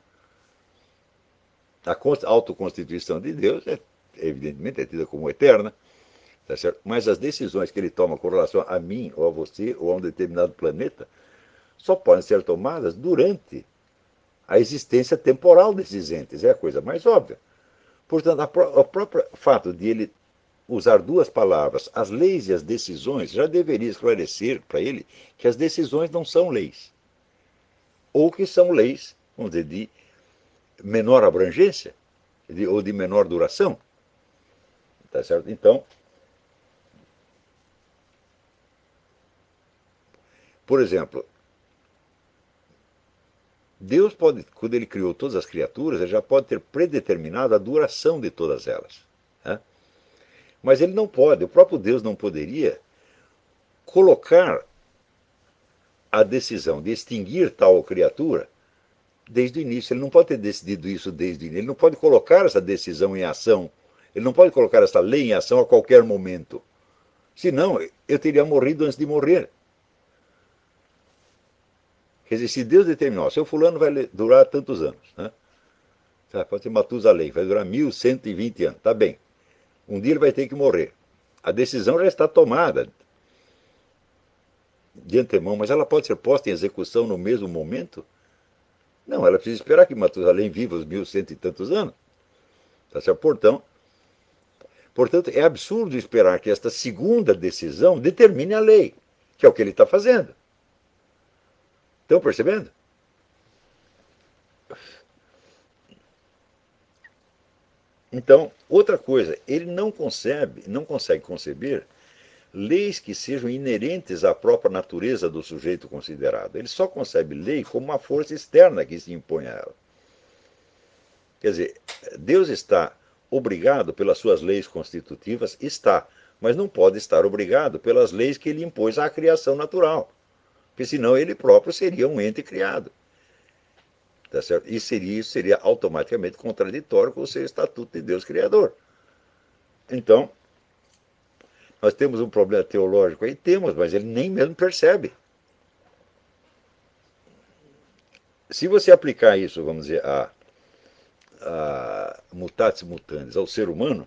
A autoconstituição de Deus evidentemente, é tida como eterna, tá certo? Mas as decisões que ele toma com relação a mim, ou a você, ou a um determinado planeta, só podem ser tomadas durante a existência temporal desses entes. É a coisa mais óbvia. Portanto, o próprio fato de ele usar duas palavras, as leis e as decisões, já deveria esclarecer para ele que as decisões não são leis. Ou que são leis, vamos dizer, de menor abrangência, ou de menor duração. Tá certo? Então, por exemplo, Deus pode, quando ele criou todas as criaturas, ele já pode ter predeterminado a duração de todas elas. Né? Mas ele não pode, o próprio Deus não poderia colocar a decisão de extinguir tal criatura desde o início. Ele não pode ter decidido isso desde o início. Ele não pode colocar essa decisão em ação. Ele não pode colocar essa lei em ação a qualquer momento. Senão, eu teria morrido antes de morrer. Quer dizer, se Deus determinou, seu fulano vai durar tantos anos, né? Pode ser Matusalém, vai durar 1120 anos, tá bem. Um dia ele vai ter que morrer. A decisão já está tomada de antemão, mas ela pode ser posta em execução no mesmo momento? Não, ela precisa esperar que Matusalém viva os 1100 e tantos anos. Tá certo? Portanto, é absurdo esperar que esta segunda decisão determine a lei, que é o que ele está fazendo. Estão percebendo? Então, outra coisa, ele não consegue conceber leis que sejam inerentes à própria natureza do sujeito considerado. Ele só concebe lei como uma força externa que se impõe a ela. Quer dizer, Deus está obrigado pelas suas leis constitutivas? Está, mas não pode estar obrigado pelas leis que ele impôs à criação natural, porque senão ele próprio seria um ente criado. Tá certo? E isso seria automaticamente contraditório com o seu estatuto de Deus Criador. Então, nós temos um problema teológico aí? Temos, mas ele nem mesmo percebe. Se você aplicar isso, vamos dizer, a mutatis mutandis, ao ser humano,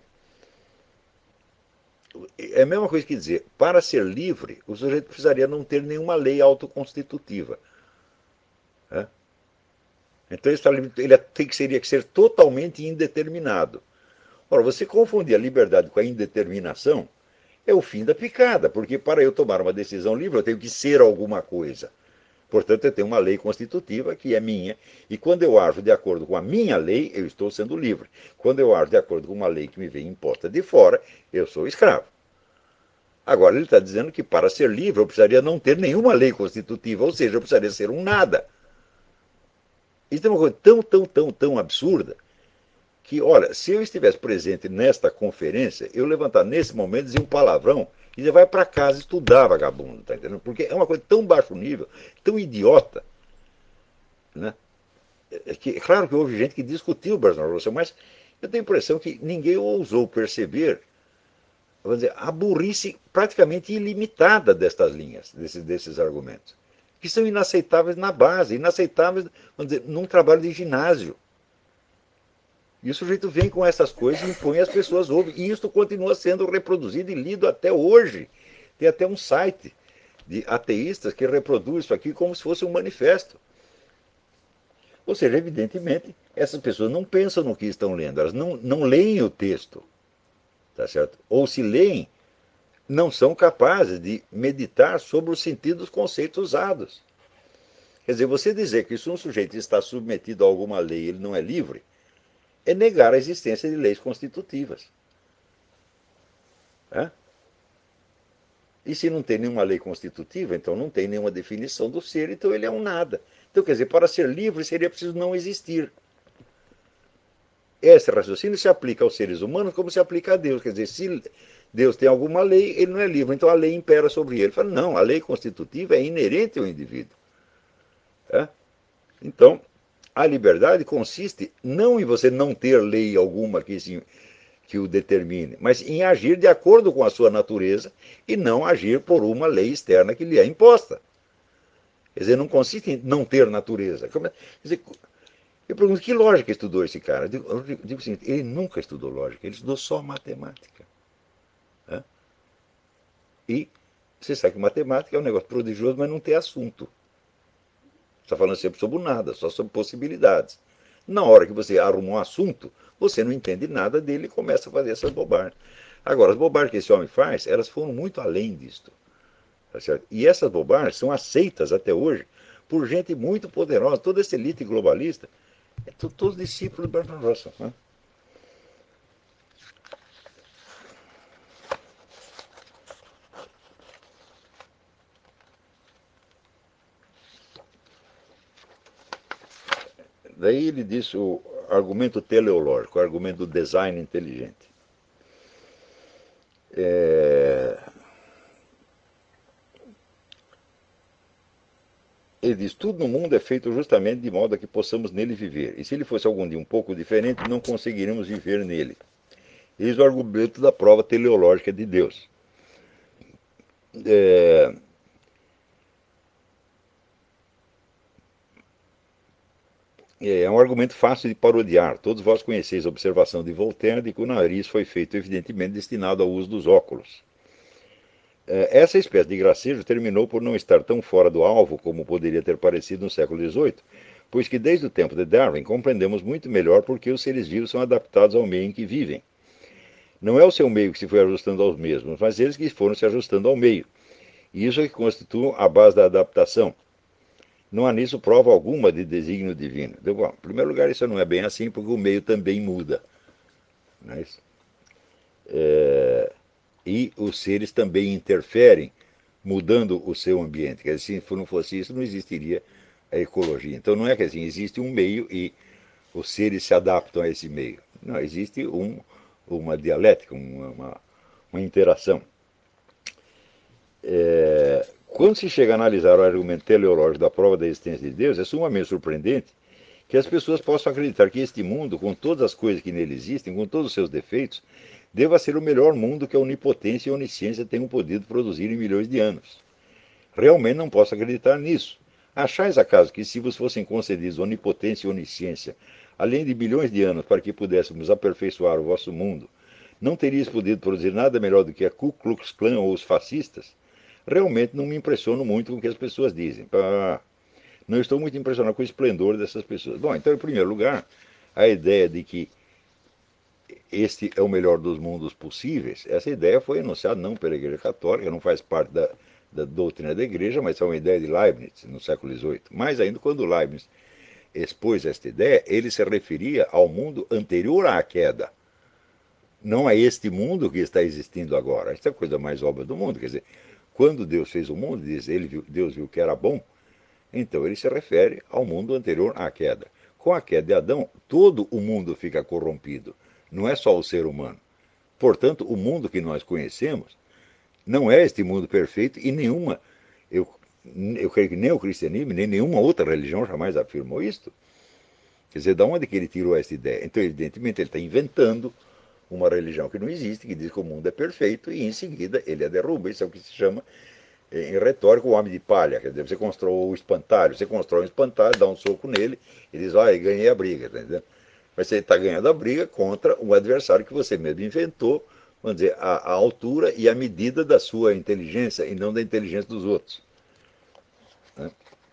é a mesma coisa que dizer, para ser livre, o sujeito precisaria não ter nenhuma lei autoconstitutiva. Né? Então ele teria que ser totalmente indeterminado. Ora, você confundir a liberdade com a indeterminação é o fim da picada, porque para eu tomar uma decisão livre eu tenho que ser alguma coisa. Portanto, eu tenho uma lei constitutiva que é minha, e quando eu ajo de acordo com a minha lei, eu estou sendo livre. Quando eu ajo de acordo com uma lei que me vem imposta de fora, eu sou escravo. Agora, ele está dizendo que para ser livre eu precisaria não ter nenhuma lei constitutiva, ou seja, eu precisaria ser um nada. Isso é uma coisa tão absurda que, olha, se eu estivesse presente nesta conferência, eu levantar nesse momento, dizer um palavrão e dizer, vai para casa estudar, vagabundo, tá entendendo? Porque é uma coisa tão baixo nível, tão idiota, né? É claro que houve gente que discutiu o Bertrand Russell, mas eu tenho a impressão que ninguém ousou perceber, vamos dizer, a burrice praticamente ilimitada destas linhas, desses argumentos, que são inaceitáveis na base, inaceitáveis, vamos dizer, num trabalho de ginásio. E o sujeito vem com essas coisas e impõe, as pessoas ouvem. E isso continua sendo reproduzido e lido até hoje. Tem até um site de ateístas que reproduz isso aqui como se fosse um manifesto. Ou seja, evidentemente, essas pessoas não pensam no que estão lendo, elas não leem o texto. Tá certo? Ou se leem, não são capazes de meditar sobre o sentido dos conceitos usados. Quer dizer, você dizer que se um sujeito está submetido a alguma lei, ele não é livre, é negar a existência de leis constitutivas. É? E se não tem nenhuma lei constitutiva, então não tem nenhuma definição do ser, então ele é um nada. Então, quer dizer, para ser livre seria preciso não existir. Esse raciocínio se aplica aos seres humanos como se aplica a Deus. Quer dizer, se Deus tem alguma lei, ele não é livre, então a lei impera sobre ele. Fala, não, a lei constitutiva é inerente ao indivíduo. É? Então, a liberdade consiste não em você não ter lei alguma que o determine, mas em agir de acordo com a sua natureza e não agir por uma lei externa que lhe é imposta. Quer dizer, não consiste em não ter natureza. Quer dizer, eu pergunto, que lógica estudou esse cara? Eu digo o seguinte, ele nunca estudou lógica, ele estudou só matemática. Né? E você sabe que matemática é um negócio prodigioso, mas não tem assunto. Está falando sempre sobre o nada, só sobre possibilidades. Na hora que você arruma um assunto, você não entende nada dele e começa a fazer essas bobagens. Agora, as bobagens que esse homem faz, elas foram muito além disto. Tá certo? E essas bobagens são aceitas até hoje por gente muito poderosa, toda essa elite globalista, todos discípulos de Bertrand Russell. Né? Daí ele diz o argumento teleológico, o argumento do design inteligente. Ele diz, tudo no mundo é feito justamente de modo a que possamos nele viver. E se ele fosse algum dia um pouco diferente, não conseguiríamos viver nele. Eis o argumento da prova teleológica de Deus. É, é um argumento fácil de parodiar. Todos vós conheceis a observação de Voltaire de que o nariz foi feito, evidentemente, destinado ao uso dos óculos. Essa espécie de gracejo terminou por não estar tão fora do alvo como poderia ter parecido no século XVIII, pois que desde o tempo de Darwin compreendemos muito melhor porque os seres vivos são adaptados ao meio em que vivem. Não é o seu meio que se foi ajustando aos mesmos, mas eles que foram se ajustando ao meio. E isso é que constitui a base da adaptação. Não há nisso prova alguma de desígnio divino. Então, bom, em primeiro lugar, isso não é bem assim, porque o meio também muda. Não é isso? E os seres também interferem, mudando o seu ambiente. Quer dizer, se não fosse isso, não existiria a ecologia. Então, não é que assim, existe um meio e os seres se adaptam a esse meio. Não, existe uma dialética, uma interação. Quando se chega a analisar o argumento teleológico da prova da existência de Deus, é sumamente surpreendente que as pessoas possam acreditar que este mundo, com todas as coisas que nele existem, com todos os seus defeitos, deva ser o melhor mundo que a onipotência e a onisciência tenham podido produzir em milhões de anos. Realmente não posso acreditar nisso. Achais acaso que se vos fossem concedidos onipotência e onisciência, além de milhões de anos para que pudéssemos aperfeiçoar o vosso mundo, não teríeis podido produzir nada melhor do que a Ku Klux Klan ou os fascistas? Realmente não me impressiono muito com o que as pessoas dizem. Não estou muito impressionado com o esplendor dessas pessoas. Bom, então, em primeiro lugar, a ideia de que este é o melhor dos mundos possíveis, essa ideia foi enunciada não pela Igreja Católica, não faz parte da doutrina da Igreja, mas é uma ideia de Leibniz, no século XVIII. Mais ainda, quando Leibniz expôs esta ideia, ele se referia ao mundo anterior à queda, não a este mundo que está existindo agora. Esta é a coisa mais óbvia do mundo. Quer dizer, quando Deus fez o mundo, Deus viu que era bom, então ele se refere ao mundo anterior à queda. Com a queda de Adão, todo o mundo fica corrompido, não é só o ser humano. Portanto, o mundo que nós conhecemos não é este mundo perfeito e eu creio que nem o cristianismo, nem nenhuma outra religião jamais afirmou isto. Quer dizer, de onde que ele tirou essa ideia? Então, evidentemente, ele está inventando uma religião que não existe, que diz que o mundo é perfeito, e em seguida ele a derruba. Isso é o que se chama, em retórica, o homem de palha. Quer dizer, você constrói o espantalho, você constrói um espantalho, dá um soco nele, e diz, ganhei a briga. Tá entendendo? Mas você está ganhando a briga contra um adversário que você mesmo inventou, vamos dizer, a altura e a medida da sua inteligência e não da inteligência dos outros. Né?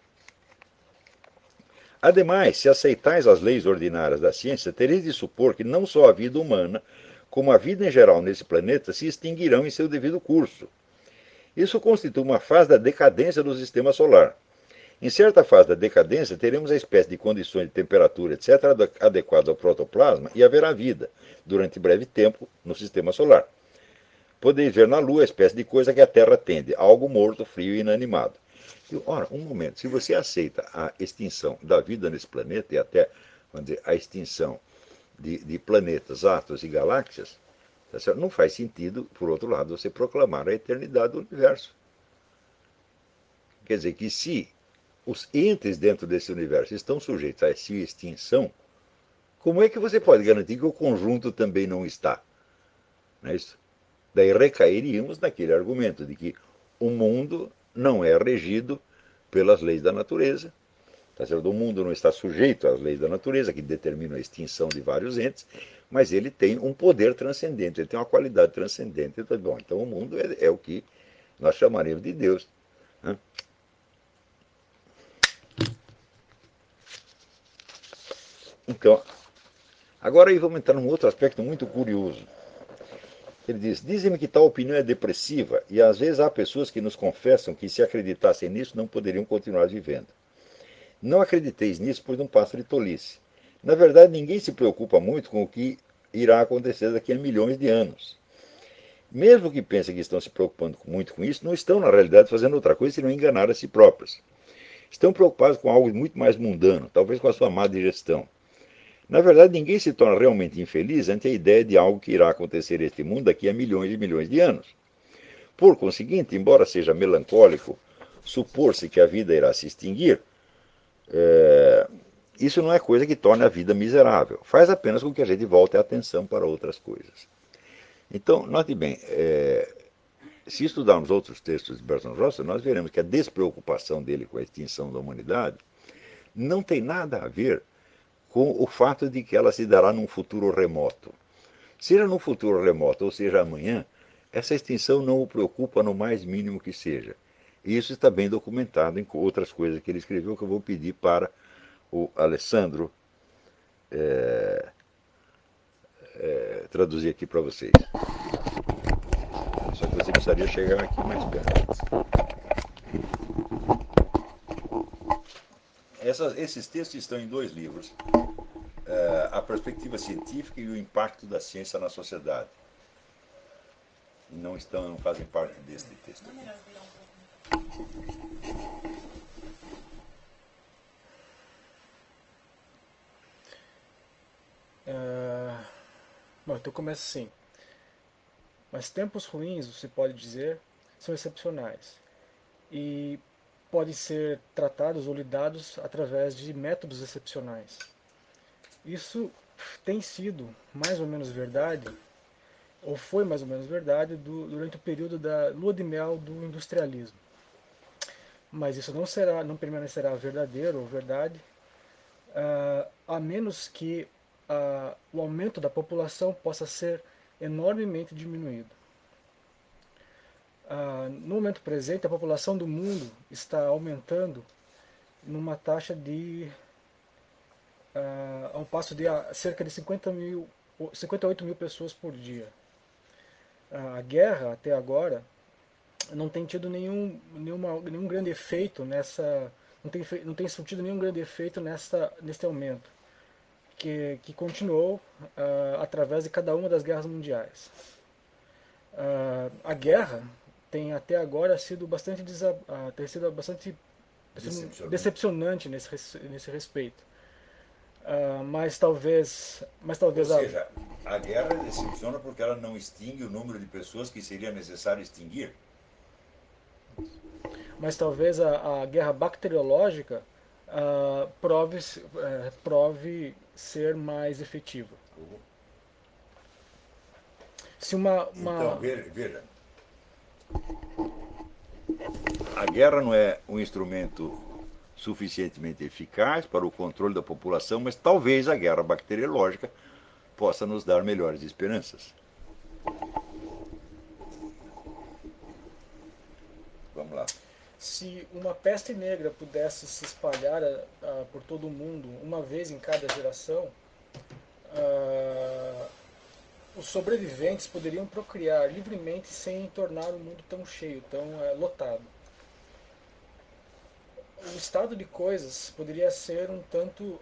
Ademais, se aceitais as leis ordinárias da ciência, tereis de supor que não só a vida humana, como a vida em geral nesse planeta, se extinguirão em seu devido curso. Isso constitui uma fase da decadência do sistema solar. Em certa fase da decadência, teremos a espécie de condições de temperatura, etc., adequadas ao protoplasma e haverá vida, durante breve tempo, no sistema solar. podeis ver na Lua a espécie de coisa que a Terra tende, algo morto, frio e inanimado. E, ora, um momento, se você aceita a extinção da vida nesse planeta e até, vamos dizer, a extinção de planetas, astros e galáxias, tá certo? Não faz sentido, por outro lado, você proclamar a eternidade do universo. Quer dizer que se os entes dentro desse universo estão sujeitos a essa extinção, como é que você pode garantir que o conjunto também não está? Não é isso? Daí recairíamos naquele argumento de que o mundo não é regido pelas leis da natureza. Tá certo? O mundo não está sujeito às leis da natureza, que determinam a extinção de vários entes, mas ele tem um poder transcendente, ele tem uma qualidade transcendente. Então, bom, então o mundo é o que nós chamaremos de Deus. Né? Então, agora aí vamos entrar num outro aspecto muito curioso. Ele diz: dizem-me que tal opinião é depressiva e às vezes há pessoas que nos confessam que se acreditassem nisso não poderiam continuar vivendo. Não acrediteis nisso, pois não passa de tolice. Na verdade, ninguém se preocupa muito com o que irá acontecer daqui a milhões de anos. Mesmo que pensem que estão se preocupando muito com isso, não estão, na realidade, fazendo outra coisa senão enganar a si próprios. Estão preocupados com algo muito mais mundano, talvez com a sua má digestão. Na verdade, ninguém se torna realmente infeliz ante a ideia de algo que irá acontecer neste mundo daqui a milhões e milhões de anos. Por conseguinte, embora seja melancólico supor-se que a vida irá se extinguir, isso não é coisa que torne a vida miserável. Faz apenas com que a gente volte a atenção para outras coisas. Então, note bem, se estudarmos outros textos de Bertrand Russell, nós veremos que a despreocupação dele com a extinção da humanidade não tem nada a ver com o fato de que ela se dará num futuro remoto. Seja num futuro remoto ou seja amanhã, essa extinção não o preocupa no mais mínimo que seja. E isso está bem documentado em outras coisas que ele escreveu, que eu vou pedir para o Alessandro traduzir aqui para vocês. Só que você precisaria chegar aqui mais perto. Esses textos estão em dois livros: A Perspectiva Científica e o Impacto da Ciência na Sociedade. E não fazem parte deste texto aqui. Bom, então começa assim. Mas tempos ruins, você pode dizer, são excepcionais e podem ser tratados ou lidados através de métodos excepcionais. Isso tem sido mais ou menos verdade, ou foi mais ou menos verdade, durante o período da lua de mel do industrialismo. Mas isso não permanecerá verdadeiro ou verdade, a menos que o aumento da população possa ser enormemente diminuído. No momento presente, a população do mundo está aumentando numa taxa de a um passo de cerca de 58 mil pessoas por dia. A guerra, até agora, não tem tido nenhum grande efeito nessa. Não tem surtido nenhum grande efeito neste aumento, que continuou através de cada uma das guerras mundiais. A guerra tem até agora sido tem sido bastante decepcionante nesse respeito. Mas talvez Ou seja, a guerra decepciona porque ela não extingue o número de pessoas que seria necessário extinguir. a guerra bacteriológica prove ser mais efetiva. Se Então, veja, a guerra não é um instrumento suficientemente eficaz para o controle da população, mas talvez a guerra bacteriológica possa nos dar melhores esperanças. Vamos lá. se uma peste negra pudesse se espalhar por todo o mundo uma vez em cada geração, ah, os sobreviventes poderiam procriar livremente sem tornar o mundo tão cheio, tão lotado. O estado de coisas poderia ser um tanto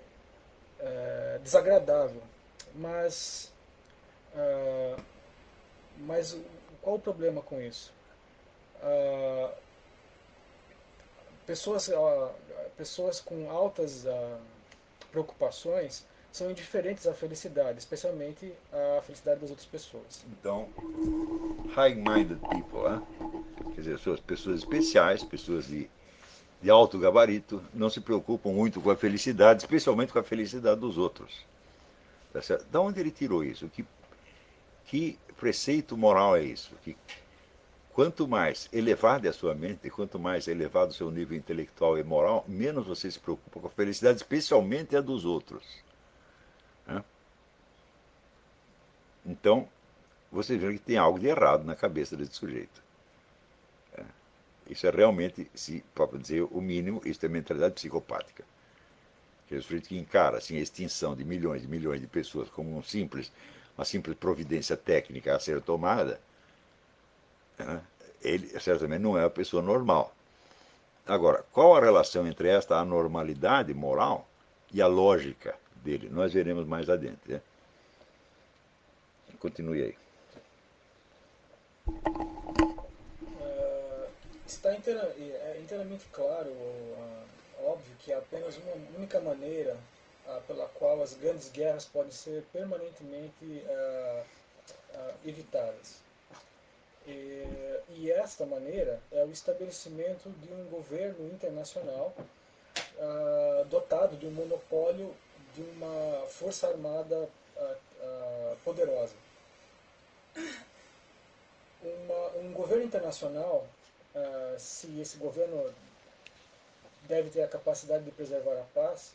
desagradável, mas Mas qual o problema com isso? Ah, pessoas, pessoas com altas preocupações são indiferentes à felicidade, especialmente à felicidade das outras pessoas. Então, high-minded people, né? Quer dizer, são pessoas especiais, pessoas de alto gabarito, não se preocupam muito com a felicidade, especialmente com a felicidade dos outros. Tá certo? Da onde ele tirou isso? Que preceito moral é isso? Que quanto mais elevada é a sua mente, quanto mais elevado o seu nível intelectual e moral, menos você se preocupa com a felicidade, especialmente a dos outros. Né? Então, você vê que tem algo de errado na cabeça desse sujeito. Isso é realmente, se pode dizer o mínimo, isso é mentalidade psicopática. Que é o sujeito que encara assim, a extinção de milhões de pessoas como uma simples providência técnica a ser tomada, né? Ele certamente não é uma pessoa normal. Agora, qual a relação entre esta anormalidade moral e a lógica dele? Nós veremos mais adiante. Né? Continue aí. Ah, está inteiramente claro, óbvio, que há apenas uma única maneira pela qual as grandes guerras podem ser permanentemente evitadas. E esta maneira é o estabelecimento de um governo internacional dotado de um monopólio de uma força armada poderosa. Um governo internacional, se esse governo deve ter a capacidade de preservar a paz,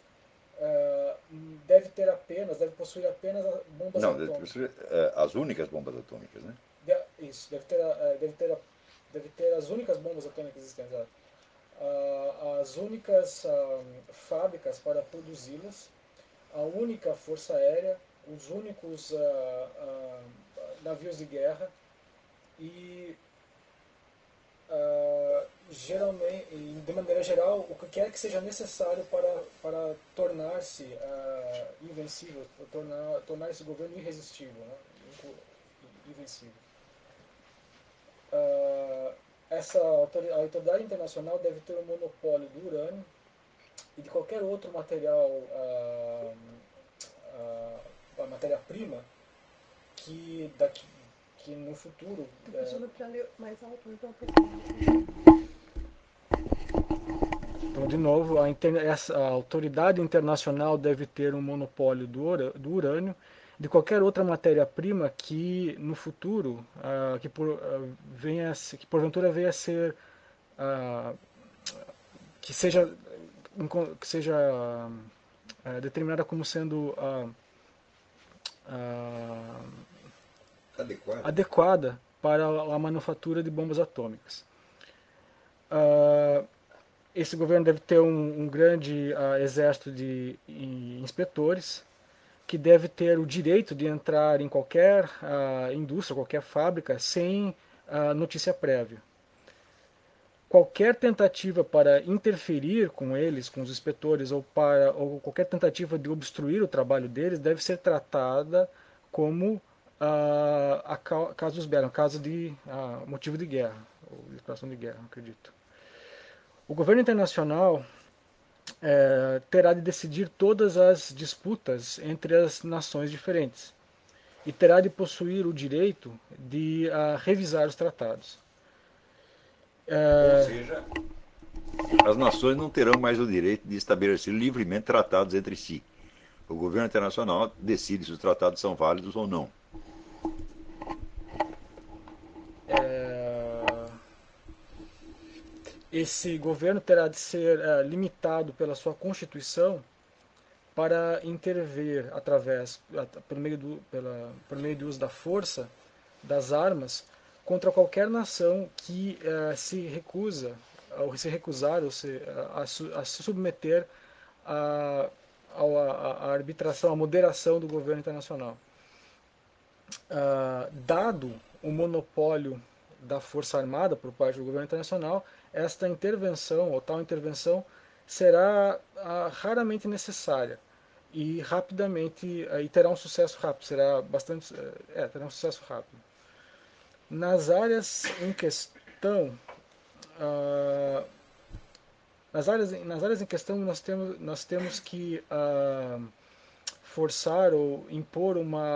deve possuir apenas bombas Não, atômicas. as únicas bombas atômicas, né? Isso, deve ter as únicas bombas atômicas existentes, as únicas fábricas para produzi-las, a única força aérea, os únicos navios de guerra e geralmente, de maneira geral, o que quer que seja necessário para tornar-se invencível, tornar esse governo irresistível, né? Invencível. Uh, a autoridade internacional deve ter o monopólio do urânio e de qualquer outro material, a matéria-prima, que no futuro. Professor, para ler mais alto, então, Então, de novo, a autoridade internacional deve ter um monopólio do urânio, de qualquer outra matéria-prima que no futuro, que porventura venha a ser, ah, que seja, que seja determinada como sendo ah, Adequada. adequada para a manufatura de bombas atômicas. Ah, esse governo deve ter um grande exército de inspetores, que deve ter o direito de entrar em qualquer indústria, qualquer fábrica, sem notícia prévia. Qualquer tentativa para interferir com eles, com os inspetores, ou qualquer tentativa de obstruir o trabalho deles, deve ser tratada como casus belli, caso de motivo de guerra, ou declaração de guerra, acredito. O governo internacional terá de decidir todas as disputas entre as nações diferentes e terá de possuir o direito de revisar os tratados. Ou seja, as nações não terão mais o direito de estabelecer livremente tratados entre si. O governo internacional decide se os tratados são válidos ou não. Esse governo terá de ser limitado pela sua Constituição para intervir por meio do uso da força, das armas, contra qualquer nação que se recusa, ou se recusar, ou a se submeter à arbitração, à moderação do governo internacional. Dado o monopólio da Força Armada por parte do governo internacional, esta intervenção, ou tal intervenção, será raramente necessária e rapidamente, e terá um sucesso rápido, terá um sucesso rápido. Nas áreas em questão, ah, nas áreas em questão nós temos que forçar ou impor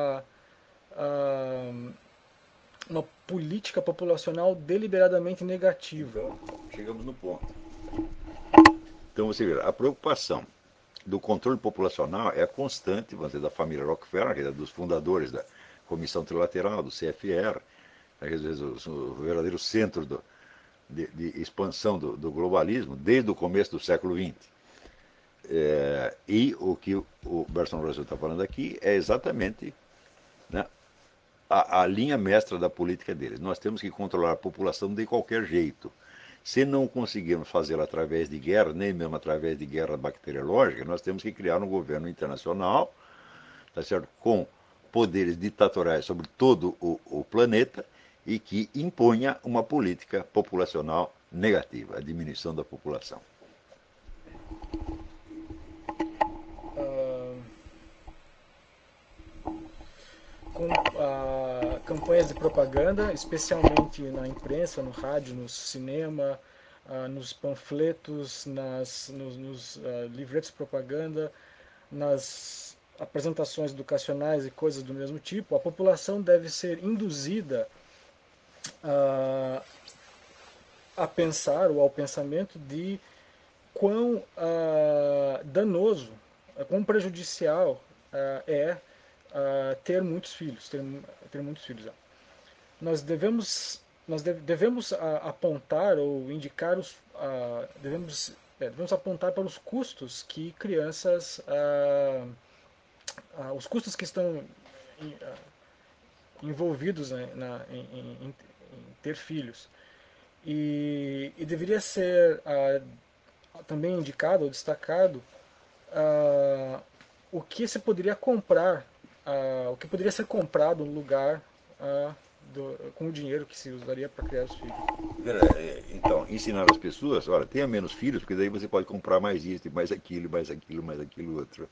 ah, uma política populacional deliberadamente negativa. Então, chegamos no ponto. Então você vê, a preocupação do controle populacional é constante, vamos dizer, da família Rockefeller, que é dos fundadores da Comissão Trilateral, do CFR, às vezes o verdadeiro centro de expansão do globalismo, desde o começo do século XX. E o que o Bertrand Russell está falando aqui é exatamente, né, a linha mestra da política deles. Nós temos que controlar a população de qualquer jeito. Se não conseguirmos fazê-lo através de guerra, nem mesmo através de guerra bacteriológica, nós temos que criar um governo internacional, tá certo? Com poderes ditatoriais sobre todo o planeta e que imponha uma política populacional negativa, a diminuição da população. Ah, com campanhas de propaganda, especialmente na imprensa, no rádio, no cinema, nos panfletos, nos livretos de propaganda, nas apresentações educacionais e coisas do mesmo tipo. A população deve ser induzida a pensar ou ao pensamento de quão danoso, quão prejudicial é ter muitos filhos, ter muitos filhos. Nós devemos apontar ou indicar devemos apontar para os custos que crianças os custos que estão envolvidos, né, em ter filhos. E deveria ser também indicado ou destacado o que se poderia comprar, o que poderia ser comprado no lugar com o dinheiro que se usaria para criar os filhos. Então, ensinar as pessoas, olha, tenha menos filhos, porque daí você pode comprar mais isso, mais aquilo, mais aquilo, mais aquilo outro.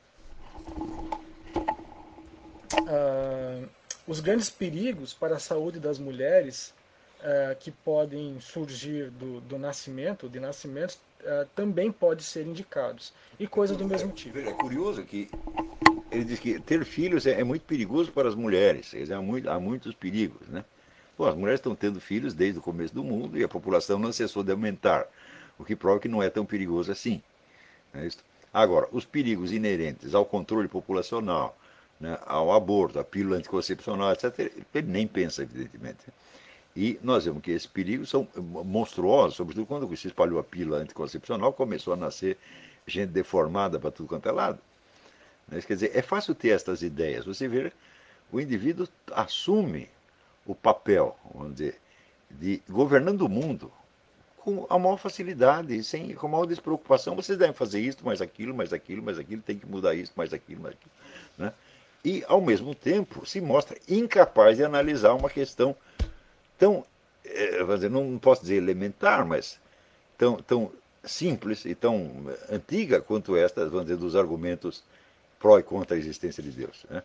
Os grandes perigos para a saúde das mulheres que podem surgir do nascimento, de nascimentos, também podem ser indicados. E coisas do mesmo tipo. É curioso que ele diz que ter filhos é muito perigoso para as mulheres, quer dizer, há muitos perigos, né? Bom, as mulheres estão tendo filhos desde o começo do mundo e a população não cessou de aumentar, o que prova que não é tão perigoso assim. É isso? Agora, os perigos inerentes ao controle populacional, né, ao aborto, à pílula anticoncepcional, etc., ele nem pensa, evidentemente. E nós vemos que esses perigos são monstruosos, sobretudo quando se espalhou a pílula anticoncepcional, começou a nascer gente deformada para tudo quanto é lado. Quer dizer, é fácil ter estas ideias. Você vê, o indivíduo assume o papel, vamos dizer, de governando o mundo com a maior facilidade, sem, com a maior despreocupação. Vocês devem fazer isso, mais aquilo, mais aquilo, mais aquilo, tem que mudar isso, mais aquilo, mais aquilo. Né? E, ao mesmo tempo, se mostra incapaz de analisar uma questão tão, vamos dizer, não posso dizer elementar, mas tão simples e tão antiga quanto esta, vamos dizer, dos argumentos pró e contra a existência de Deus. Né?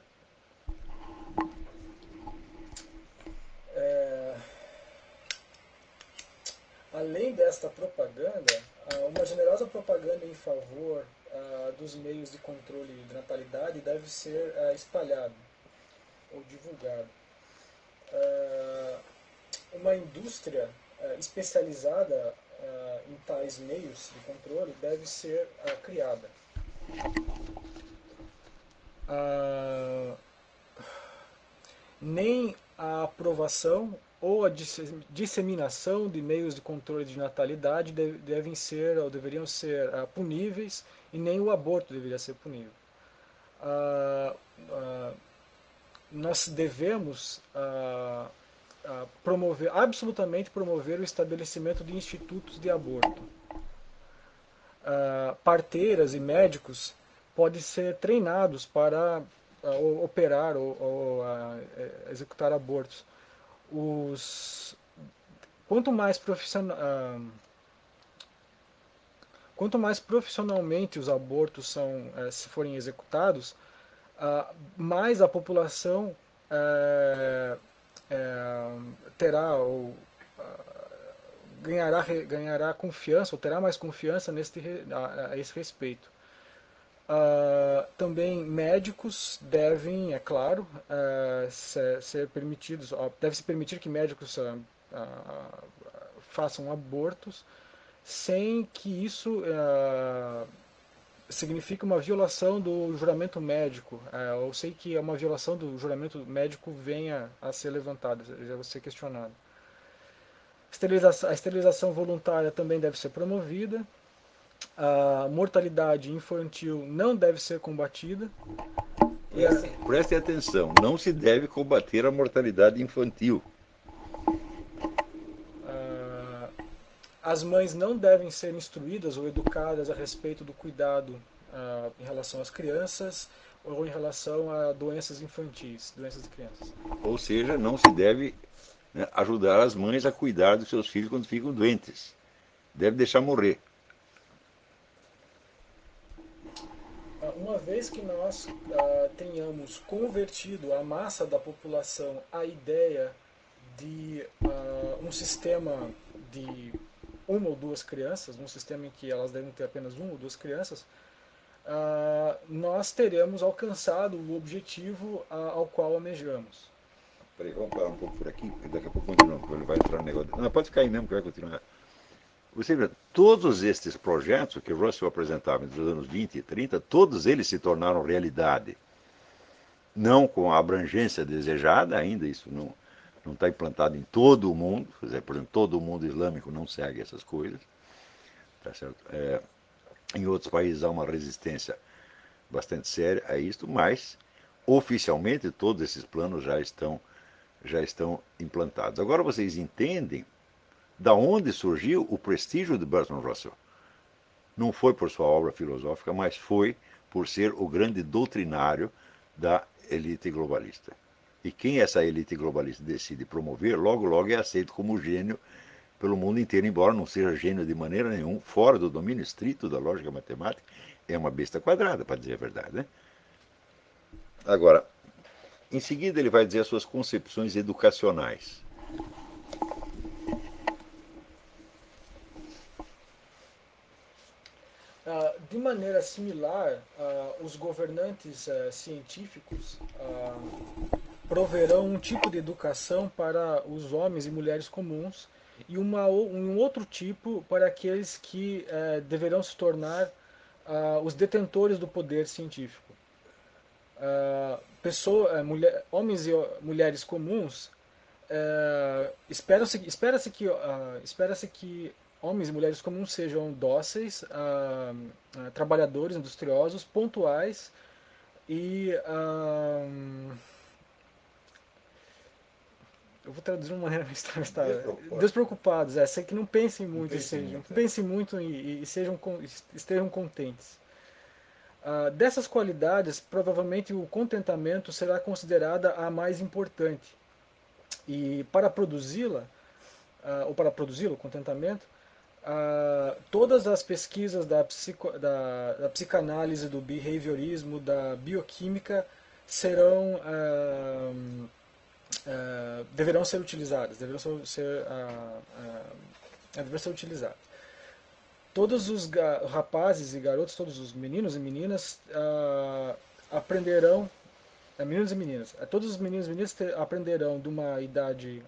Além desta propaganda, uma generosa propaganda em favor dos meios de controle de natalidade deve ser espalhada ou divulgada. Uma indústria especializada em tais meios de controle deve ser criada. Nem a aprovação ou a disseminação de meios de controle de natalidade devem ser ou deveriam ser puníveis, e nem o aborto deveria ser punível. Nós devemos absolutamente promover o estabelecimento de institutos de aborto. Parteiras e médicos podem ser treinados para operar ou executar abortos. Quanto mais profissionalmente os abortos se forem executados, mais a população terá ou ganhará confiança, ou terá mais confiança a esse respeito. Também médicos devem, é claro, ser permitidos, deve-se permitir que médicos façam abortos sem que isso signifique uma violação do juramento médico. Eu sei que uma violação do juramento médico venha a ser levantada, já vai ser questionada. A esterilização voluntária também deve ser promovida. A mortalidade infantil não deve ser combatida. Preste atenção, não se deve combater a mortalidade infantil. As mães não devem ser instruídas ou educadas a respeito do cuidado em relação às crianças ou em relação a doenças infantis, doenças de crianças. Ou seja, não se deve, né, ajudar as mães a cuidar dos seus filhos quando ficam doentes. Deve deixar morrer. Uma vez que nós tenhamos convertido a massa da população à ideia de um sistema de uma ou duas crianças, um sistema em que elas devem ter apenas uma ou duas crianças, nós teremos alcançado o objetivo ao qual almejamos. Peraí, vamos parar um pouco por aqui, porque daqui a pouco continua, porque ele vai entrar no negócio. Não, pode ficar aí mesmo que vai continuar. Você vê, todos estes projetos que Russell apresentava nos anos 20 e 30, todos eles se tornaram realidade. Não com a abrangência desejada ainda, isso não está implantado em todo o mundo. Por exemplo, todo o mundo islâmico não segue essas coisas. Tá certo? Em outros países há uma resistência bastante séria a isto, mas oficialmente todos esses planos já estão implantados. Agora vocês entendem da onde surgiu o prestígio de Bertrand Russell. Não foi por sua obra filosófica, mas foi por ser o grande doutrinário da elite globalista. E quem essa elite globalista decide promover, logo, logo é aceito como gênio pelo mundo inteiro, embora não seja gênio de maneira nenhuma, fora do domínio estrito da lógica matemática, é uma besta quadrada, para dizer a verdade, né? Agora, em seguida ele vai dizer as suas concepções educacionais. De maneira similar, os governantes científicos proverão um tipo de educação para os homens e mulheres comuns e um outro tipo para aqueles que deverão se tornar os detentores do poder científico. Homens e mulheres comuns, espera-se que homens e mulheres comuns sejam dóceis, trabalhadores, industriosos, pontuais e eu vou traduzir de uma maneira despreocupados, sei que não pensem muito e estejam contentes. Dessas qualidades, provavelmente o contentamento será considerada a mais importante. E para produzi-la, ou para produzi-lo, o contentamento, todas as pesquisas da psicanálise, do behaviorismo, da bioquímica serão deverão ser utilizadas, deverão ser utilizadas. Todos os rapazes e garotos, todos os meninos e meninas aprenderão, meninos e meninas, todos os meninos e meninas aprenderão de uma idade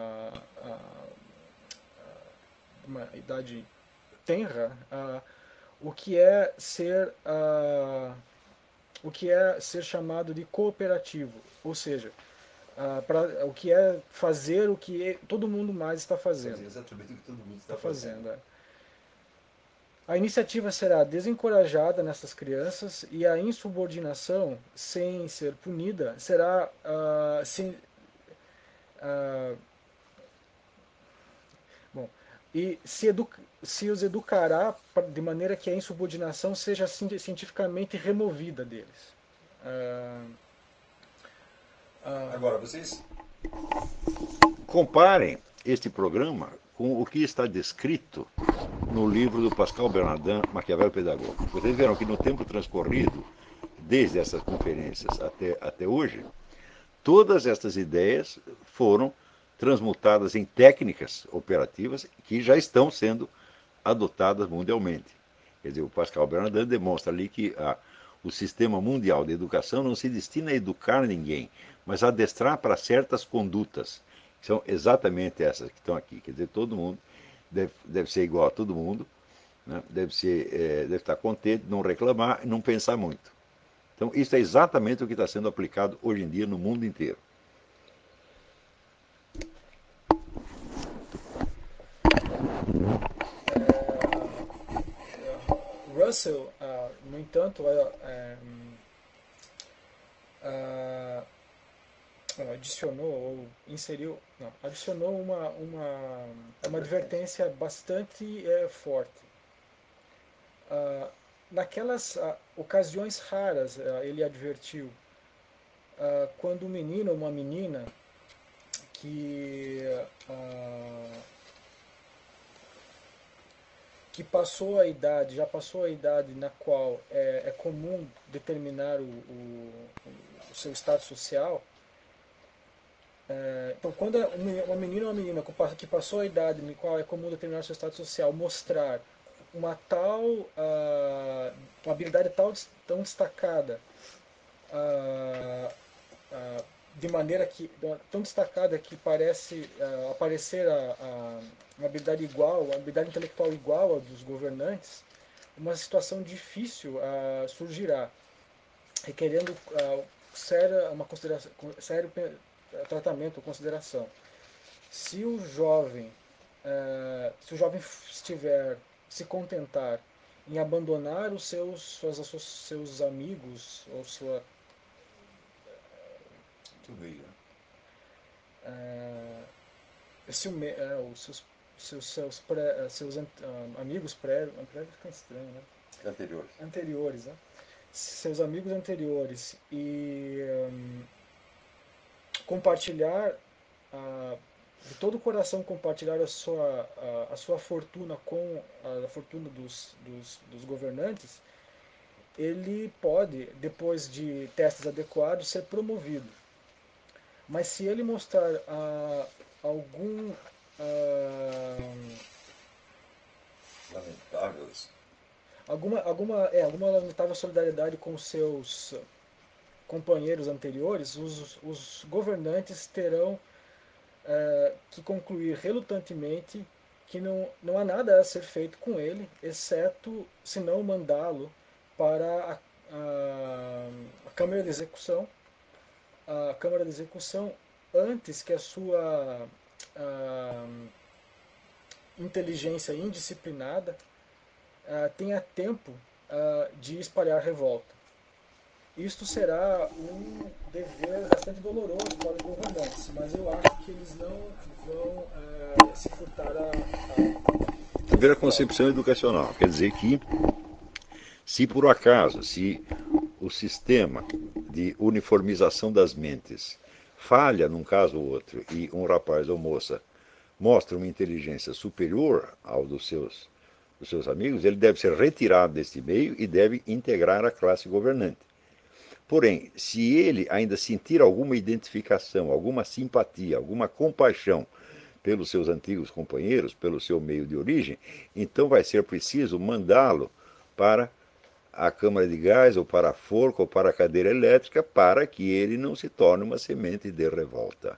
tenra o que é ser chamado de cooperativo, ou seja, o que é fazer o que todo mundo mais está fazendo. Fazer exatamente o que todo mundo está fazendo. A iniciativa será desencorajada nessas crianças e a insubordinação, sem ser punida, será e se os educará de maneira que a insubordinação seja cientificamente removida deles. Agora, vocês comparem este programa com o que está descrito no livro do Pascal Bernardin, Maquiavel Pedagogo. Vocês verão que no tempo transcorrido, desde essas conferências até hoje, todas estas ideias foram transmutadas em técnicas operativas que já estão sendo adotadas mundialmente. Quer dizer, o Pascal Bernardin demonstra ali que o sistema mundial de educação não se destina a educar ninguém, mas a adestrar para certas condutas, que são exatamente essas que estão aqui. Quer dizer, todo mundo deve ser igual a todo mundo, né? Deve estar contente, não reclamar e não pensar muito. Então, isso é exatamente o que está sendo aplicado hoje em dia no mundo inteiro. Russell, no entanto, adicionou ou inseriu, não, adicionou uma advertência bastante forte. Naquelas ocasiões raras, ele advertiu, quando um menino ou uma menina que já passou a idade na qual é comum determinar o seu estado social. Então, quando uma menina ou uma menina que passou a idade na qual é comum determinar o seu estado social mostrar uma habilidade tão destacada, de maneira tão destacada que parece aparecer uma habilidade uma habilidade intelectual igual à dos governantes, uma situação difícil surgirá, requerendo sério tratamento ou consideração. Se o jovem estiver se contentar em abandonar os seus amigos ou sua seus amigos prévios fica estranho, né? Anteriores, né? Seus amigos anteriores e compartilhar de todo o coração compartilhar a sua fortuna com a fortuna dos governantes, ele pode, depois de testes adequados, ser promovido. Mas se ele mostrar alguma lamentável solidariedade com seus companheiros anteriores, os governantes terão que concluir relutantemente que não há nada a ser feito com ele, exceto se não mandá-lo para a Câmara de Execução, antes que a sua inteligência indisciplinada tenha tempo de espalhar revolta. Isto será um dever bastante doloroso para os governantes, mas eu acho que eles não vão se furtar Primeira concepção educacional, quer dizer que se por acaso, se o sistema de uniformização das mentes falha num caso ou outro e um rapaz ou moça mostra uma inteligência superior ao dos seus amigos, ele deve ser retirado deste meio e deve integrar a classe governante. Porém, se ele ainda sentir alguma identificação, alguma simpatia, alguma compaixão pelos seus antigos companheiros, pelo seu meio de origem, então vai ser preciso mandá-lo para a câmara de gás, ou para a forca, ou para a cadeira elétrica, para que ele não se torne uma semente de revolta.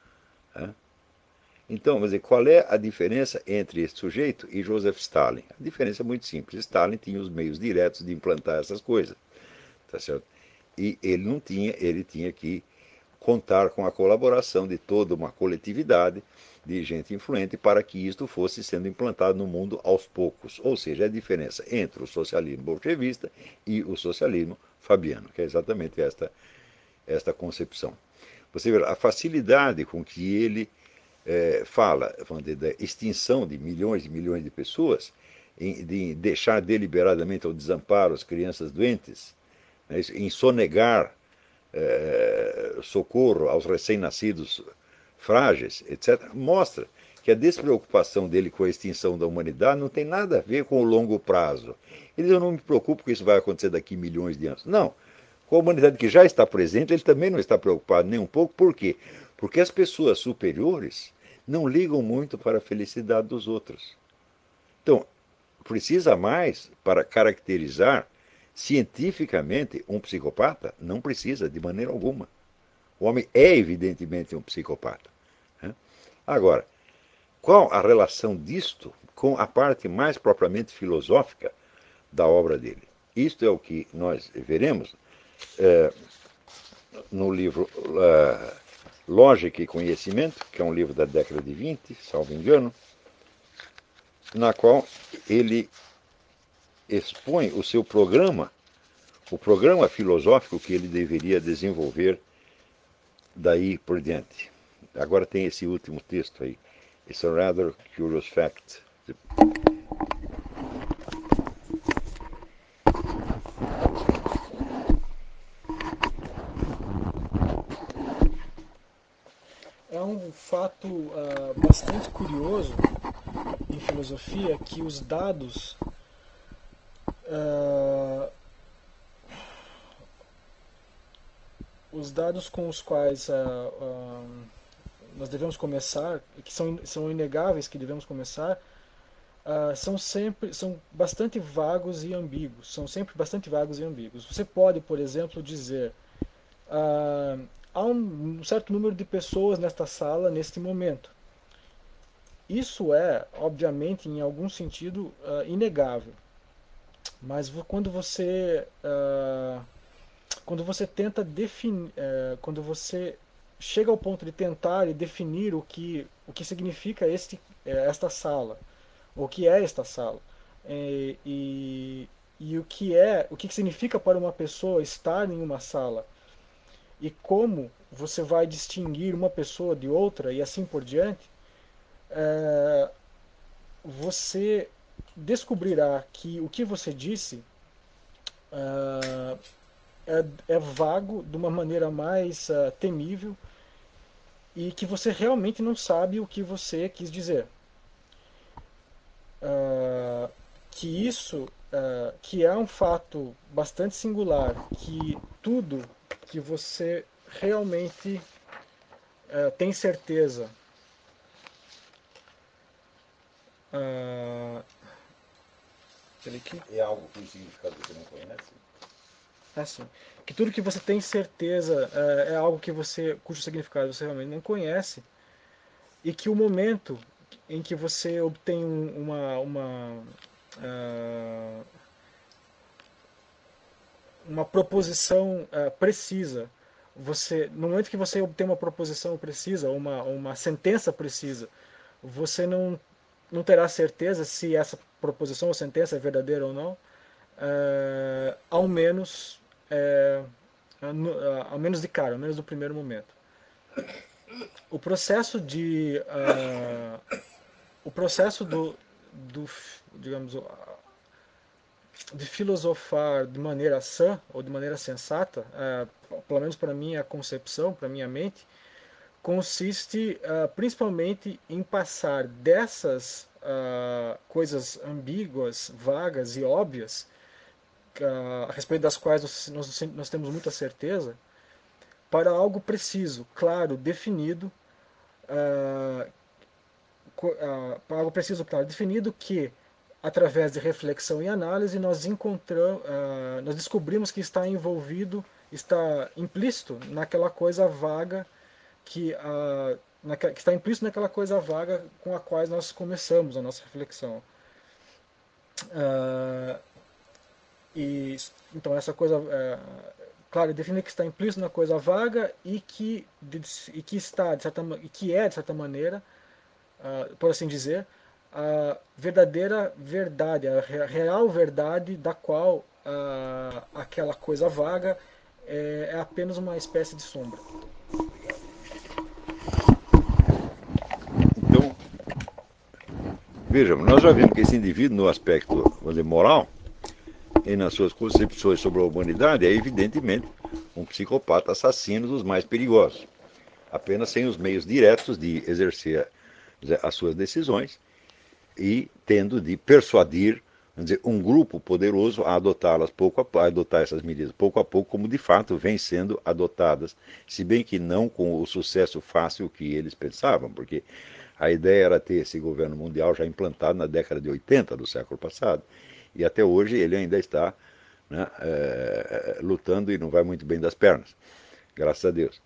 Então, vamos dizer, qual é a diferença entre este sujeito e Joseph Stalin? A diferença é muito simples. Stalin tinha os meios diretos de implantar essas coisas, tá certo? E ele não tinha, ele tinha que contar com a colaboração de toda uma coletividade de gente influente para que isto fosse sendo implantado no mundo aos poucos. Ou seja, a diferença entre o socialismo bolchevista e o socialismo fabiano, que é exatamente esta concepção. Você vê a facilidade com que ele fala da extinção de milhões de pessoas, de deixar deliberadamente ao desamparo as crianças doentes, né, em sonegar socorro aos recém-nascidos frágeis, etc., mostra que a despreocupação dele com a extinção da humanidade não tem nada a ver com o longo prazo. Ele diz, eu não me preocupo que isso vai acontecer daqui milhões de anos. Não. Com a humanidade que já está presente, ele também não está preocupado nem um pouco. Por quê? Porque as pessoas superiores não ligam muito para a felicidade dos outros. Então, precisa mais para caracterizar cientificamente um psicopata? Não precisa, de maneira alguma. O homem é evidentemente um psicopata. Agora, qual a relação disto com a parte mais propriamente filosófica da obra dele? Isto é o que nós veremos no livro Lógica e Conhecimento, que é um livro da década de 20, salvo engano, na qual ele expõe o seu programa, o programa filosófico que ele deveria desenvolver daí por diante. Agora tem esse último texto aí. It's a rather curious fact. É um fato bastante curioso em filosofia que os dados com os quais nós devemos começar, que são inegáveis que devemos começar, são bastante vagos e ambíguos. São sempre bastante vagos e ambíguos. Você pode, por exemplo, dizer há um certo número de pessoas nesta sala neste momento. Isso é, obviamente, em algum sentido, inegável. Mas quando você tenta definir, quando você chega ao ponto de tentar e definir o que significa esta sala, o que é esta sala, e o que significa para uma pessoa estar em uma sala, e como você vai distinguir uma pessoa de outra e assim por diante, você descobrirá que o que você disse é vago de uma maneira mais temível e que você realmente não sabe o que você quis dizer. Que é um fato bastante singular, que tudo que você realmente tem certeza É algo com significado que você não conhece? assim, que tudo que você tem certeza é algo cujo significado você realmente não conhece, e que o momento em que você obtém uma proposição precisa, no momento que você obtém uma proposição precisa, uma sentença precisa, você não terá certeza se essa proposição ou sentença é verdadeira ou não, ao menos ao menos de cara, ao menos no primeiro momento. O processo do digamos, de filosofar de maneira sã ou de maneira sensata, pelo menos para minha concepção, para minha mente, consiste principalmente em passar dessas coisas ambíguas, vagas e óbvias, a respeito das quais nós temos muita certeza, para algo preciso, claro, definido, para algo preciso, claro, definido que, através de reflexão e análise, nós descobrimos que está envolvido, está implícito naquela coisa vaga que está implícito naquela coisa vaga com a qual nós começamos a nossa reflexão. Então essa coisa, claro, define que está implícito na coisa vaga e que está e que é de certa maneira, por assim dizer, a verdadeira verdade, a real verdade da qual aquela coisa vaga é apenas uma espécie de sombra. Então, vejamos, nós já vimos que esse indivíduo, no aspecto, vamos dizer, moral, e nas suas concepções sobre a humanidade, é evidentemente um psicopata assassino dos mais perigosos, apenas sem os meios diretos de exercer as suas decisões e tendo de persuadir vamos dizer, um grupo poderoso a adotá-las a adotar essas medidas pouco a pouco, como de fato vêm sendo adotadas, se bem que não com o sucesso fácil que eles pensavam, porque a ideia era ter esse governo mundial já implantado na década de 80 do século passado, e até hoje ele ainda está, né, lutando e não vai muito bem das pernas, graças a Deus.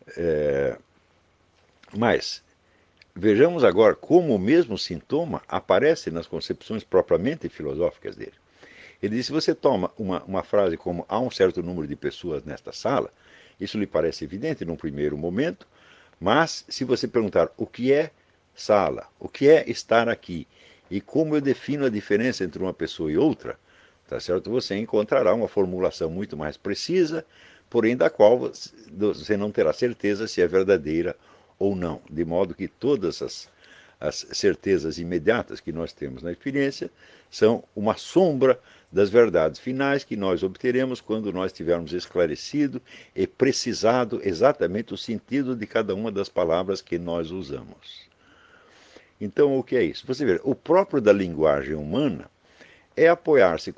Mas vejamos agora como o mesmo sintoma aparece nas concepções propriamente filosóficas dele. Ele diz: se você toma uma frase como há um certo número de pessoas nesta sala, isso lhe parece evidente num primeiro momento, mas se você perguntar o que é sala, o que é estar aqui e como eu defino a diferença entre uma pessoa e outra, tá certo? Você encontrará uma formulação muito mais precisa, porém da qual você não terá certeza se é verdadeira ou não, de modo que todas as certezas imediatas que nós temos na experiência são uma sombra das verdades finais que nós obteremos quando nós tivermos esclarecido e precisado exatamente o sentido de cada uma das palavras que nós usamos. Então, o que é isso? Você vê, o próprio da linguagem humana é apoiar-se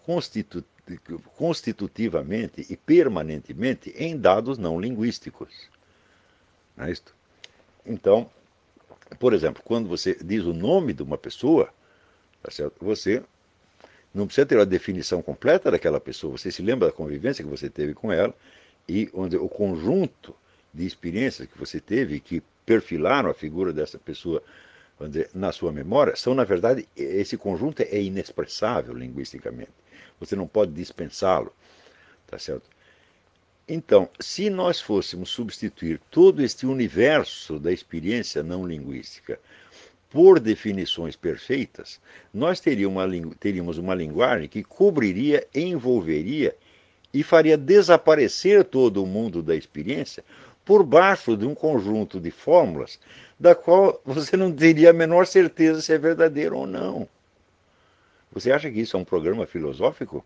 constitutivamente e permanentemente em dados não linguísticos. Não é isto? Então, por exemplo, quando você diz o nome de uma pessoa, tá certo? Você não precisa ter a definição completa daquela pessoa. Você se lembra da convivência que você teve com ela e onde o conjunto de experiências que você teve que perfilaram a figura dessa pessoa, vamos dizer, na sua memória, são, na verdade, esse conjunto é inexpressável linguisticamente. Você não pode dispensá-lo, tá certo? Então, se nós fôssemos substituir todo este universo da experiência não linguística por definições perfeitas, nós teríamos uma linguagem que cobriria, envolveria e faria desaparecer todo o mundo da experiência por baixo de um conjunto de fórmulas da qual você não teria a menor certeza se é verdadeiro ou não. Você acha que isso é um programa filosófico?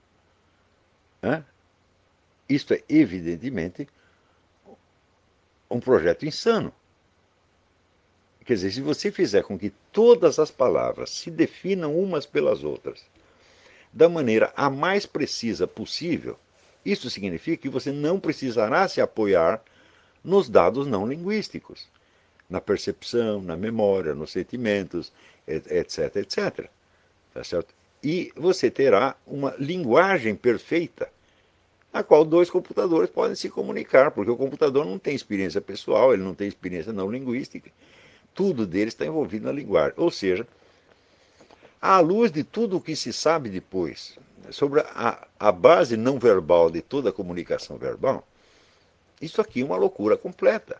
Hã? Isto é, evidentemente, um projeto insano. Quer dizer, se você fizer com que todas as palavras se definam umas pelas outras da maneira a mais precisa possível, isso significa que você não precisará se apoiar nos dados não linguísticos, na percepção, na memória, nos sentimentos, etc, etc. Tá certo? E você terá uma linguagem perfeita, a qual dois computadores podem se comunicar, porque o computador não tem experiência pessoal, ele não tem experiência não linguística, tudo dele está envolvido na linguagem. Ou seja, à luz de tudo o que se sabe depois sobre a base não verbal de toda a comunicação verbal, isso aqui é uma loucura completa.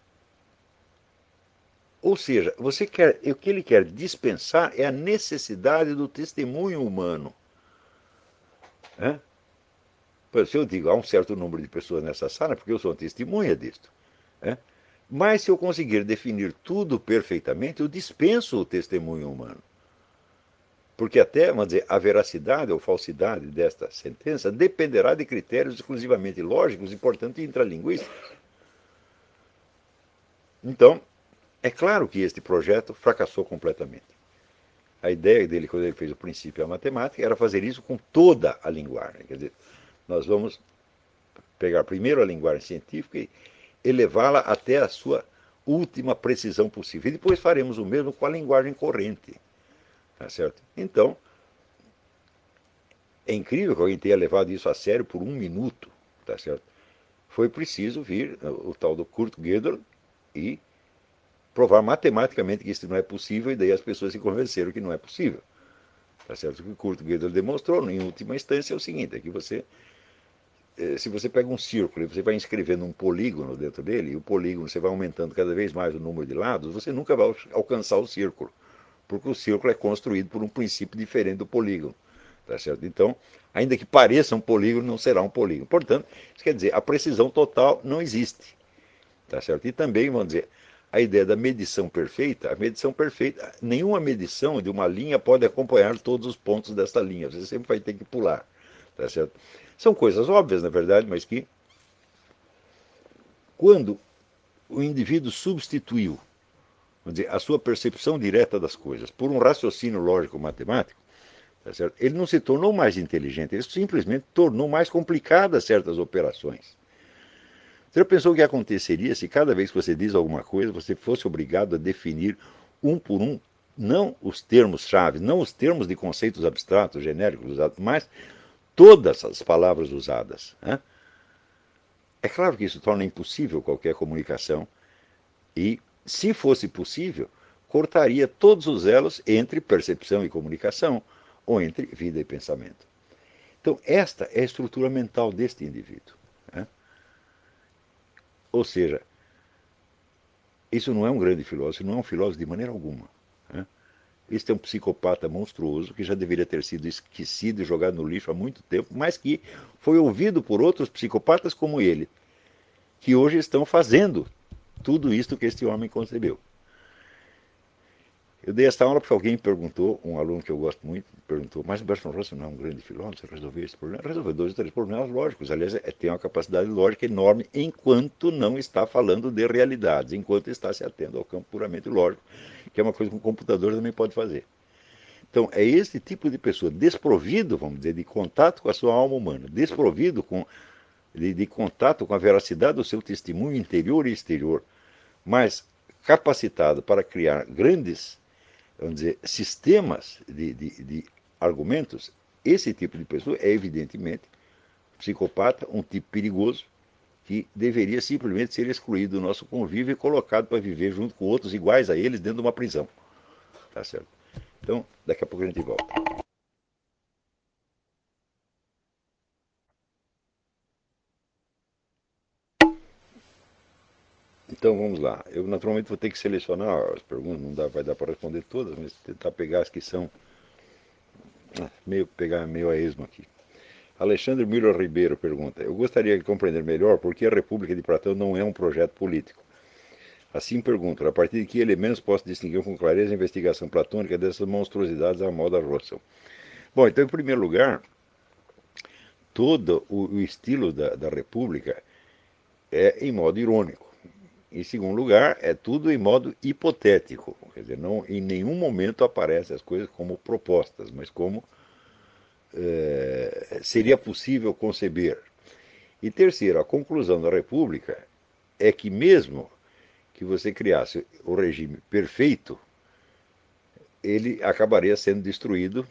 Ou seja, o que ele quer dispensar é a necessidade do testemunho humano. Né? Se eu digo há um certo número de pessoas nessa sala, porque eu sou testemunha disto. Né? Mas se eu conseguir definir tudo perfeitamente, eu dispenso o testemunho humano. Porque até, vamos dizer, a veracidade ou falsidade desta sentença dependerá de critérios exclusivamente lógicos e, portanto, intralinguísticos. Então, é claro que este projeto fracassou completamente. A ideia dele, quando ele fez o princípio da matemática, era fazer isso com toda a linguagem. Quer dizer, nós vamos pegar primeiro a linguagem científica e elevá-la até a sua última precisão possível. E depois faremos o mesmo com a linguagem corrente. Tá certo? Então, é incrível que alguém tenha levado isso a sério por um minuto. Tá certo? Foi preciso vir o tal do Kurt Gödel e provar matematicamente que isso não é possível, e daí as pessoas se convenceram que não é possível. Tá certo? O que o Kurt Gödel demonstrou, em última instância, é o seguinte: é que se você pega um círculo e você vai inscrevendo um polígono dentro dele, e o polígono você vai aumentando cada vez mais o número de lados, você nunca vai alcançar o círculo, porque o círculo é construído por um princípio diferente do polígono. Tá certo? Então, ainda que pareça um polígono, não será um polígono. Portanto, isso quer dizer, a precisão total não existe. Tá certo? E também, vamos dizer, a ideia da medição perfeita, nenhuma medição de uma linha pode acompanhar todos os pontos dessa linha, você sempre vai ter que pular. Tá certo? São coisas óbvias, na verdade, mas que, quando o indivíduo substituiu, vamos dizer, a sua percepção direta das coisas por um raciocínio lógico-matemático, Tá certo? Ele não se tornou mais inteligente, ele simplesmente tornou mais complicadas certas operações. Você já pensou o que aconteceria se cada vez que você diz alguma coisa, você fosse obrigado a definir um por um, não os termos-chave, não os termos de conceitos abstratos, genéricos usados, mas todas as palavras usadas, né? É claro que isso torna impossível qualquer comunicação e, se fosse possível, cortaria todos os elos entre percepção e comunicação, ou entre vida e pensamento. Então, esta é a estrutura mental deste indivíduo, né? Ou seja, isso não é um grande filósofo, não é um filósofo de maneira alguma, né? Este é um psicopata monstruoso que já deveria ter sido esquecido e jogado no lixo há muito tempo, mas que foi ouvido por outros psicopatas como ele, que hoje estão fazendo tudo isto que este homem concebeu. Eu dei esta aula porque alguém perguntou, um aluno que eu gosto muito, perguntou, mas o Bertrand Russell não é um grande filósofo, resolveu esse problema? Resolveu 2 ou 3 problemas lógicos. Aliás, tem uma capacidade lógica enorme enquanto não está falando de realidades, enquanto está se atendo ao campo puramente lógico, que é uma coisa que um computador também pode fazer. Então, é esse tipo de pessoa desprovido, vamos dizer, de contato com a sua alma humana, desprovido de contato com a veracidade do seu testemunho interior e exterior, mas capacitado para criar grandes, vamos dizer, sistemas de argumentos. Esse tipo de pessoa é evidentemente psicopata, um tipo perigoso, que deveria simplesmente ser excluído do nosso convívio e colocado para viver junto com outros iguais a eles dentro de uma prisão. Tá certo? Então, daqui a pouco a gente volta. Então vamos lá. Eu naturalmente vou ter que selecionar as perguntas, não dá, vai dar para responder todas, mas tentar pegar as que são pegar meio a esmo aqui. Alexandre Miller Ribeiro pergunta: eu gostaria de compreender melhor por que a República de Platão não é um projeto político. Assim pergunto, a partir de que elementos posso distinguir com clareza a investigação platônica dessas monstruosidades à moda Russell? Bom, então, em primeiro lugar, todo o estilo da República é em modo irônico. Em segundo lugar, é tudo em modo hipotético. Quer dizer, não, em nenhum momento aparecem as coisas como propostas, mas como seria possível conceber. E terceiro, a conclusão da República é que mesmo que você criasse o regime perfeito, ele acabaria sendo destruído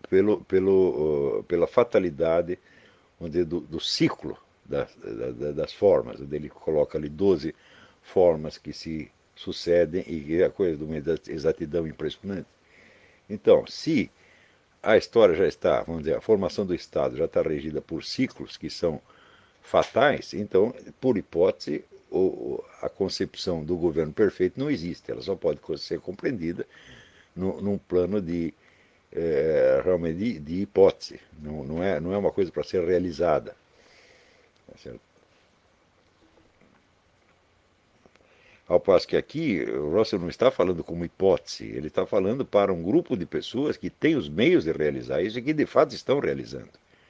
pela fatalidade do ciclo das formas. Ele coloca ali 12 formas que se sucedem e é a coisa de uma exatidão impressionante. Então, se a história já está, vamos dizer, a formação do Estado já está regida por ciclos que são fatais, então, por hipótese, a concepção do governo perfeito não existe. Ela só pode ser compreendida num plano realmente de hipótese. Não é uma coisa para ser realizada. Tá certo? Ao passo que aqui, o Russell não está falando como hipótese, ele está falando para um grupo de pessoas que têm os meios de realizar isso e que de fato estão realizando.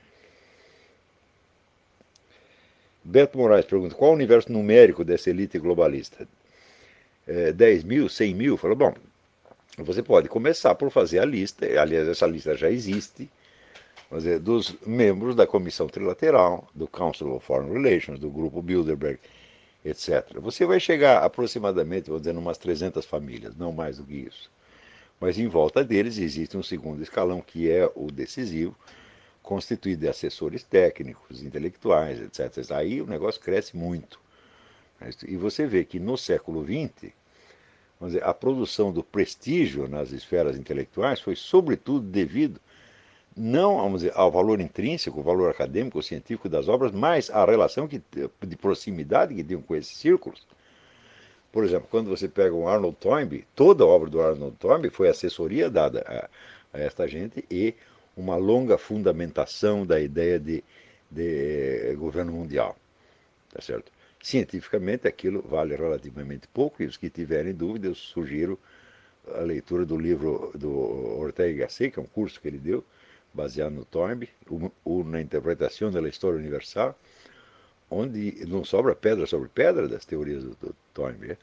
Beto Moraes pergunta: qual o universo numérico dessa elite globalista? 10 mil, 100 mil? Falou, bom, você pode começar por fazer a lista, aliás, essa lista já existe, dizer, dos membros da Comissão Trilateral, do Council of Foreign Relations, do Grupo Bilderberg, etc. Você vai chegar aproximadamente, vou dizer, umas 300 famílias, não mais do que isso. Mas em volta deles existe um segundo escalão, que é o decisivo, constituído de assessores técnicos, intelectuais, etc. Aí o negócio cresce muito. E você vê que no século XX, vamos dizer, a produção do prestígio nas esferas intelectuais foi sobretudo devido não, vamos dizer, ao valor intrínseco, o valor acadêmico, científico das obras, mas à relação de proximidade que tinham com esses círculos. Por exemplo, quando você pega o Arnold Toynbee, toda a obra do Arnold Toynbee foi assessoria dada a esta gente e uma longa fundamentação da ideia de governo mundial. Tá certo? Cientificamente, aquilo vale relativamente pouco, e os que tiverem dúvidas, eu sugiro a leitura do livro do Ortega y Gasset, que é um curso que ele deu, baseado no Toynbee, na interpretação da história universal, onde não sobra pedra sobre pedra das teorias do Toynbee.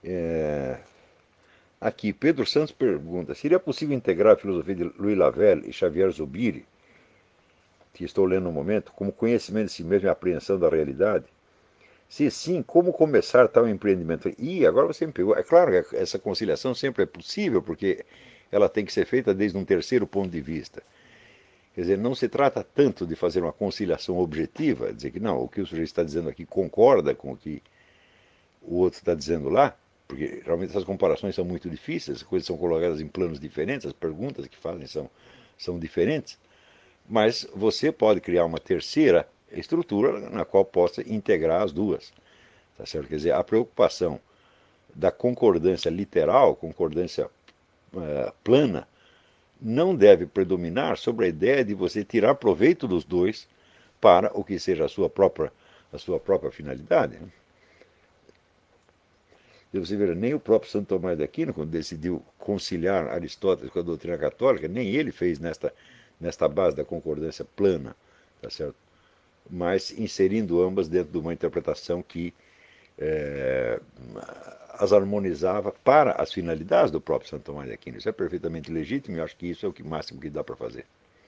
Aqui, Pedro Santos pergunta: seria possível integrar a filosofia de Louis Lavelle e Xavier Zubiri, que estou lendo no momento, como conhecimento de si mesmo e apreensão da realidade? Se sim, como começar tal empreendimento? E agora você me pegou. É claro que essa conciliação sempre é possível, porque ela tem que ser feita desde um terceiro ponto de vista. Quer dizer, não se trata tanto de fazer uma conciliação objetiva, dizer que não, o que o sujeito está dizendo aqui concorda com o que o outro está dizendo lá, porque realmente essas comparações são muito difíceis, as coisas são colocadas em planos diferentes, as perguntas que fazem são diferentes, mas você pode criar uma terceira estrutura na qual possa integrar as duas. Tá certo? Quer dizer, a preocupação da concordância literal, concordância plana, não deve predominar sobre a ideia de você tirar proveito dos dois para o que seja a sua própria finalidade. Né? E você vê, nem o próprio Santo Tomás de Aquino, quando decidiu conciliar Aristóteles com a doutrina católica, nem ele fez nesta base da concordância plana, tá certo? Mas inserindo ambas dentro de uma interpretação que as harmonizava para as finalidades do próprio Santo Tomás de Aquino. Isso é perfeitamente legítimo e eu acho que isso é o máximo que dá para fazer.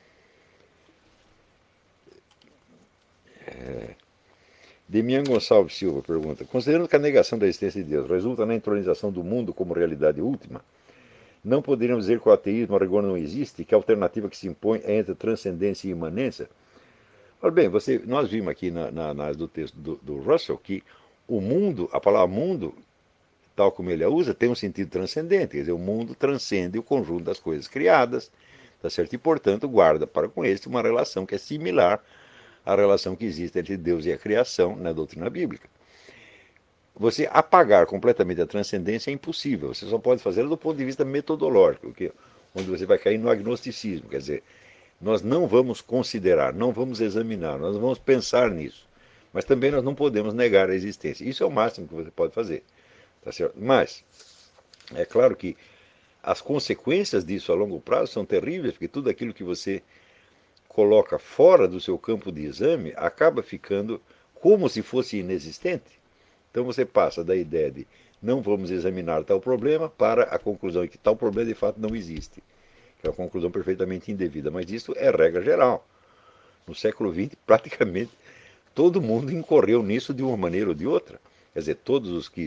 Demian Gonçalves Silva pergunta: considerando que a negação da existência de Deus resulta na entronização do mundo como realidade última, não poderíamos dizer que o ateísmo a rigor não existe e que a alternativa que se impõe é entre transcendência e imanência? Ora bem, nós vimos aqui na análise do texto do Russell que o mundo, a palavra mundo, tal como ele a usa, tem um sentido transcendente. Quer dizer, o mundo transcende o conjunto das coisas criadas, tá certo? E, portanto, guarda para com este uma relação que é similar à relação que existe entre Deus e a criação na doutrina bíblica. Você apagar completamente a transcendência é impossível. Você só pode fazê-lo do ponto de vista metodológico, onde você vai cair no agnosticismo. Quer dizer, nós não vamos considerar, não vamos examinar, nós não vamos pensar nisso. Mas também nós não podemos negar a existência. Isso é o máximo que você pode fazer. Tá certo? Mas, é claro que as consequências disso a longo prazo são terríveis, porque tudo aquilo que você coloca fora do seu campo de exame acaba ficando como se fosse inexistente. Então você passa da ideia de não vamos examinar tal problema para a conclusão de que tal problema de fato não existe. Que é uma conclusão perfeitamente indevida, mas isso é regra geral. No século XX, praticamente todo mundo incorreu nisso de uma maneira ou de outra. Quer dizer, todos os que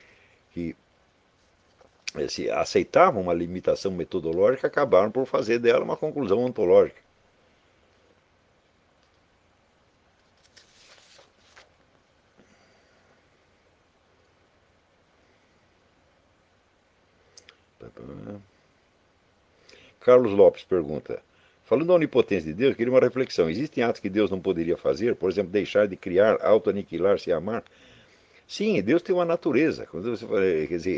se aceitavam uma limitação metodológica acabaram por fazer dela uma conclusão ontológica. Carlos Lopes pergunta: falando da onipotência de Deus, queria uma reflexão. Existem atos que Deus não poderia fazer? Por exemplo, deixar de criar, auto-aniquilar-se e amar? Sim, Deus tem uma natureza. Quando você fala, quer dizer,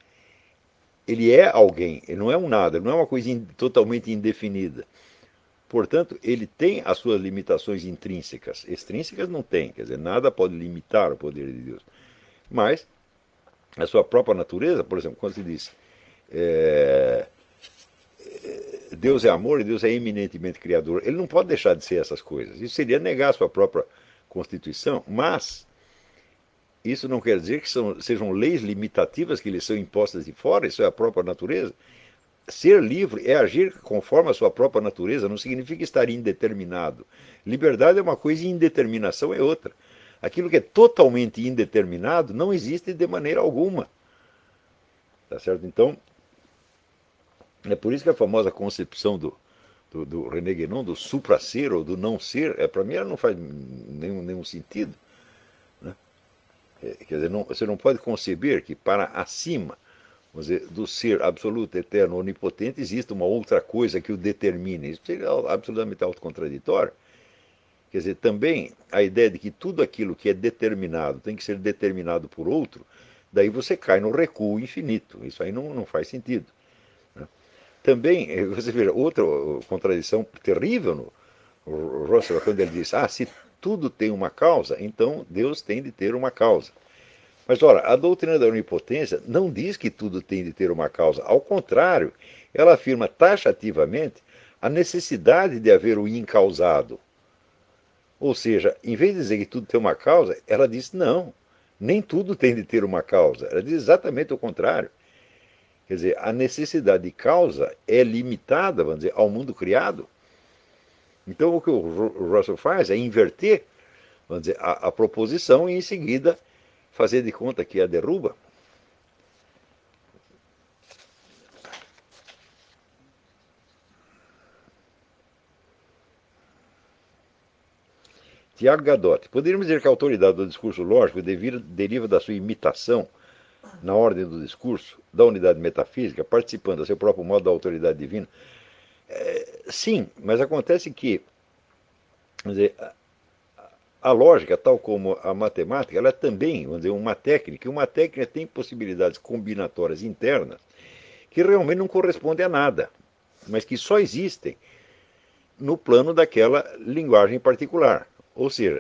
ele é alguém, ele não é um nada, ele não é uma coisa totalmente indefinida. Portanto, ele tem as suas limitações intrínsecas. Extrínsecas não tem, quer dizer, nada pode limitar o poder de Deus. Mas a sua própria natureza, por exemplo, quando se diz é, Deus é amor e Deus é eminentemente criador, ele não pode deixar de ser essas coisas. Isso seria negar a sua própria constituição, mas isso não quer dizer que sejam leis limitativas que lhe são impostas de fora, isso é a própria natureza. Ser livre é agir conforme a sua própria natureza, não significa estar indeterminado. Liberdade é uma coisa e indeterminação é outra. Aquilo que é totalmente indeterminado não existe de maneira alguma. Tá certo? Então, é por isso que a famosa concepção do René Guénon, do supra-ser ou do não ser, para mim ela não faz nenhum sentido. Né? Quer dizer, você não pode conceber que para acima, vamos dizer, do ser absoluto, eterno, onipotente, existe uma outra coisa que o determine. Isso seria absolutamente autocontraditório. Quer dizer, também a ideia de que tudo aquilo que é determinado tem que ser determinado por outro, daí você cai no recuo infinito. Isso aí não faz sentido. Né? Também, você vê outra contradição terrível no Russell, quando ele diz, se tudo tem uma causa, então Deus tem de ter uma causa. Mas, ora, a doutrina da onipotência não diz que tudo tem de ter uma causa. Ao contrário, ela afirma taxativamente a necessidade de haver o incausado. Ou seja, em vez de dizer que tudo tem uma causa, ela diz não. Nem tudo tem de ter uma causa. Ela diz exatamente o contrário. Quer dizer, a necessidade de causa é limitada, vamos dizer, ao mundo criado. Então o que o Russell faz é inverter, vamos dizer, a proposição e em seguida fazer de conta que a derruba. Tiago Gadotti. Poderíamos dizer que a autoridade do discurso lógico deriva da sua imitação na ordem do discurso, da unidade metafísica, participando a seu próprio modo da autoridade divina? Sim, mas acontece que, vamos dizer, a lógica, tal como a matemática, ela é também, vamos dizer, uma técnica, e uma técnica tem possibilidades combinatórias internas que realmente não correspondem a nada, mas que só existem no plano daquela linguagem particular. Ou seja,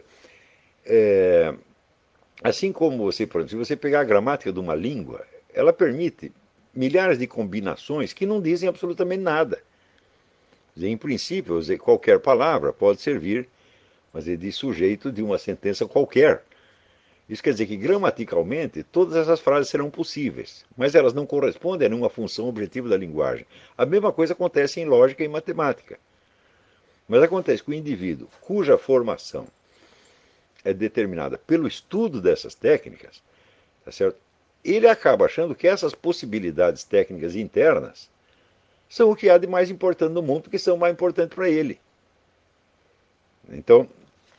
assim como você, por exemplo, se você pegar a gramática de uma língua, ela permite milhares de combinações que não dizem absolutamente nada. Em princípio, qualquer palavra pode servir, de sujeito de uma sentença qualquer. Isso quer dizer que, gramaticalmente, todas essas frases serão possíveis, mas elas não correspondem a nenhuma função objetiva da linguagem. A mesma coisa acontece em lógica e matemática. Mas acontece que o indivíduo cuja formação é determinada pelo estudo dessas técnicas, tá certo? Ele acaba achando que essas possibilidades técnicas internas são o que há de mais importante no mundo, que são mais importantes para ele. Então,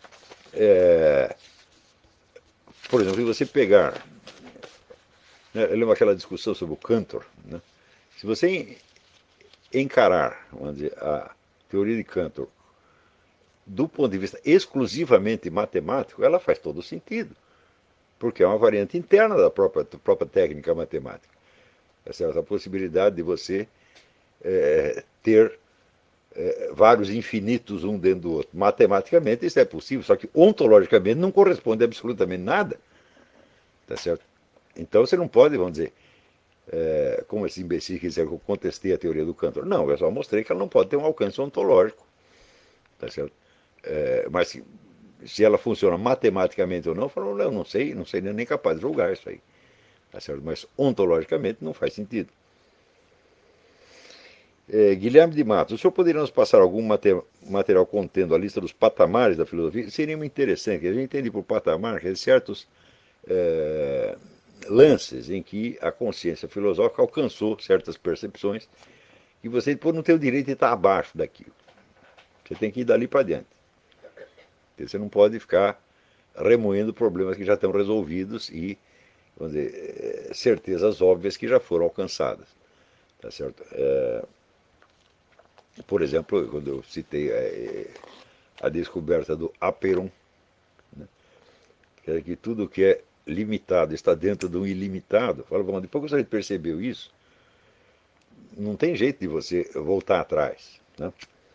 por exemplo, se você pegar, né, eu lembro aquela discussão sobre o Cantor, né? Se você encarar, vamos dizer, a teoria de Cantor do ponto de vista exclusivamente matemático, ela faz todo sentido, porque é uma variante interna da própria técnica matemática. A possibilidade de você ter vários infinitos um dentro do outro. Matematicamente isso é possível, só que ontologicamente não corresponde a absolutamente nada. Tá certo? Então você não pode, vamos dizer, como esse imbecil que dizer que eu contestei a teoria do Cantor. Não, eu só mostrei que ela não pode ter um alcance ontológico. Tá certo? Mas se ela funciona matematicamente ou não, eu falo, não sei, não sei nem capaz de julgar isso aí. Tá certo? Mas ontologicamente não faz sentido. Guilherme de Matos, o senhor poderia nos passar algum material contendo a lista dos patamares da filosofia? Seria muito interessante. A gente entende por patamar que certos lances em que a consciência filosófica alcançou certas percepções e você depois não tem o direito de estar abaixo daquilo. Você tem que ir dali para diante. Você não pode ficar remoendo problemas que já estão resolvidos e, vamos dizer, certezas óbvias que já foram alcançadas. Tá certo? Por exemplo, quando eu citei a descoberta do Aperon, né, que tudo que é limitado está dentro do ilimitado. Fala, bom, depois que você percebeu isso, não tem jeito de você voltar atrás. Né?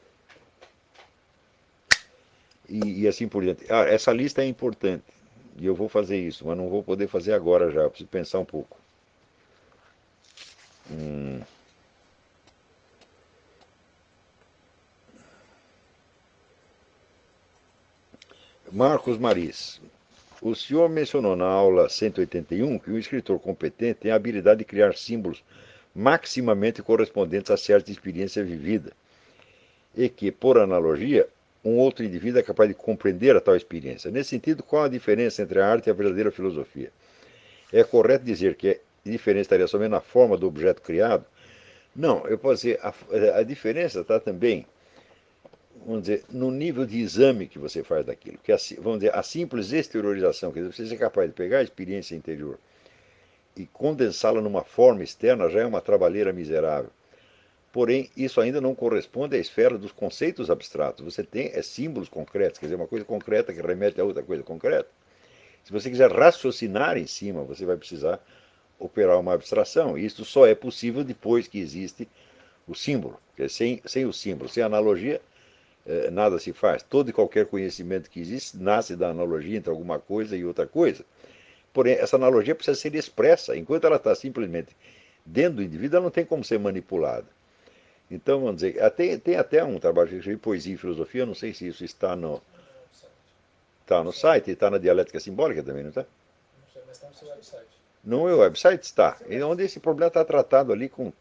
E assim por diante. Essa lista é importante. E eu vou fazer isso, mas não vou poder fazer agora já. Eu preciso pensar um pouco. Marcos Maris. O senhor mencionou na aula 181 que um escritor competente tem a habilidade de criar símbolos maximamente correspondentes a certa experiência vivida e que, por analogia, um outro indivíduo é capaz de compreender a tal experiência. Nesse sentido, qual a diferença entre a arte e a verdadeira filosofia? É correto dizer que a diferença estaria somente na forma do objeto criado? Não, eu posso dizer, a diferença está também, vamos dizer, no nível de exame que você faz daquilo. Que vamos dizer, a simples exteriorização, quer dizer, você ser capaz de pegar a experiência interior e condensá-la numa forma externa já é uma trabalheira miserável. Porém, isso ainda não corresponde à esfera dos conceitos abstratos. Você tem símbolos concretos, quer dizer, uma coisa concreta que remete a outra coisa concreta. Se você quiser raciocinar em cima, você vai precisar operar uma abstração. E isso só é possível depois que existe o símbolo. Porque sem o símbolo, sem a analogia, nada se faz. Todo e qualquer conhecimento que existe nasce da analogia entre alguma coisa e outra coisa. Porém, essa analogia precisa ser expressa. Enquanto ela está simplesmente dentro do indivíduo, ela não tem como ser manipulada. Então, vamos dizer, tem até um trabalho que eu escrevi, Poesia e Filosofia, não sei se isso está no site, está na Dialética Simbólica também, não está? Mas está no seu website. No meu website está, onde esse problema está tratado ali com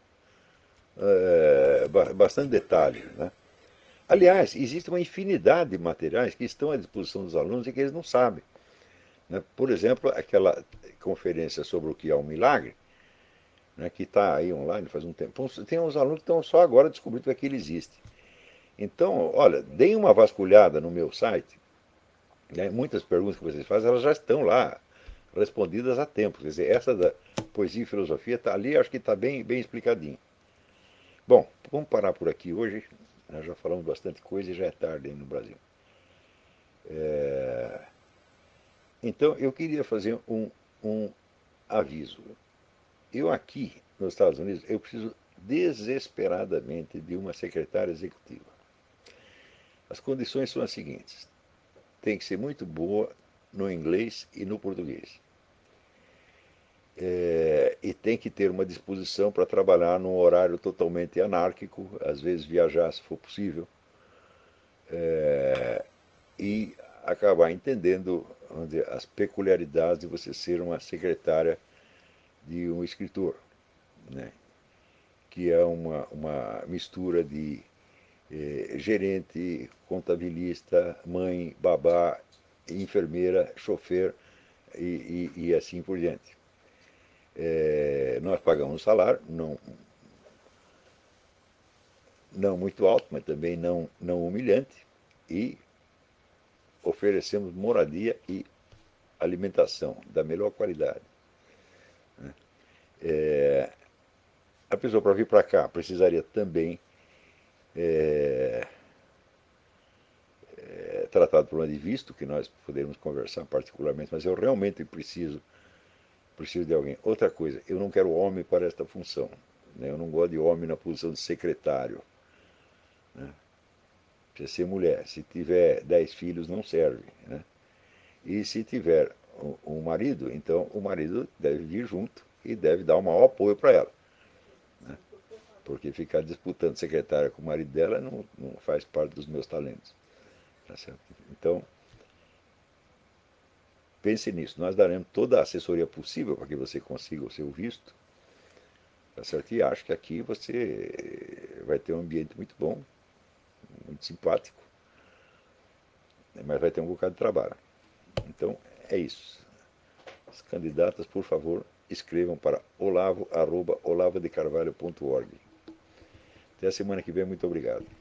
bastante detalhe, né? Aliás, existe uma infinidade de materiais que estão à disposição dos alunos e que eles não sabem, né? Por exemplo, aquela conferência sobre o que é um milagre, né, que está aí online faz um tempo. Tem uns alunos que estão só agora descobrindo que aquilo existe. Então, olha, deem uma vasculhada no meu site, né? Muitas perguntas que vocês fazem, elas já estão lá respondidas há tempo. Quer dizer, essa da poesia e filosofia está ali, acho que está bem explicadinho. Bom, vamos parar por aqui hoje. Nós já falamos bastante coisa e já é tarde aí no Brasil. Então, eu queria fazer um aviso. Eu aqui, nos Estados Unidos, eu preciso desesperadamente de uma secretária executiva. As condições são as seguintes: tem que ser muito boa no inglês e no português. E tem que ter uma disposição para trabalhar num horário totalmente anárquico, às vezes viajar se for possível, e acabar entendendo, vamos dizer, as peculiaridades de você ser uma secretária de um escritor, né? Que é uma mistura de gerente, contabilista, mãe, babá, enfermeira, chofer e assim por diante. Nós pagamos um salário, não muito alto, mas também não humilhante, e oferecemos moradia e alimentação da melhor qualidade. A pessoa para vir para cá precisaria também tratar do problema de visto, que nós poderemos conversar particularmente, mas eu realmente preciso de alguém. Outra coisa, eu não quero homem para esta função, né? Eu não gosto de homem na posição de secretário, né? Precisa ser mulher. Se tiver 10 filhos, não serve, né? E se tiver um marido, então o marido deve vir junto e deve dar o maior apoio para ela, né? Porque ficar disputando secretária com o marido dela não faz parte dos meus talentos. Tá certo? Então, pense nisso. Nós daremos toda a assessoria possível para que você consiga o seu visto. Tá certo? E acho que aqui você vai ter um ambiente muito bom, muito simpático, né? Mas vai ter um bocado de trabalho. Então, é isso. As candidatas, por favor, escrevam para olavo@olavodecarvalho.org. Até a semana que vem. Muito obrigado.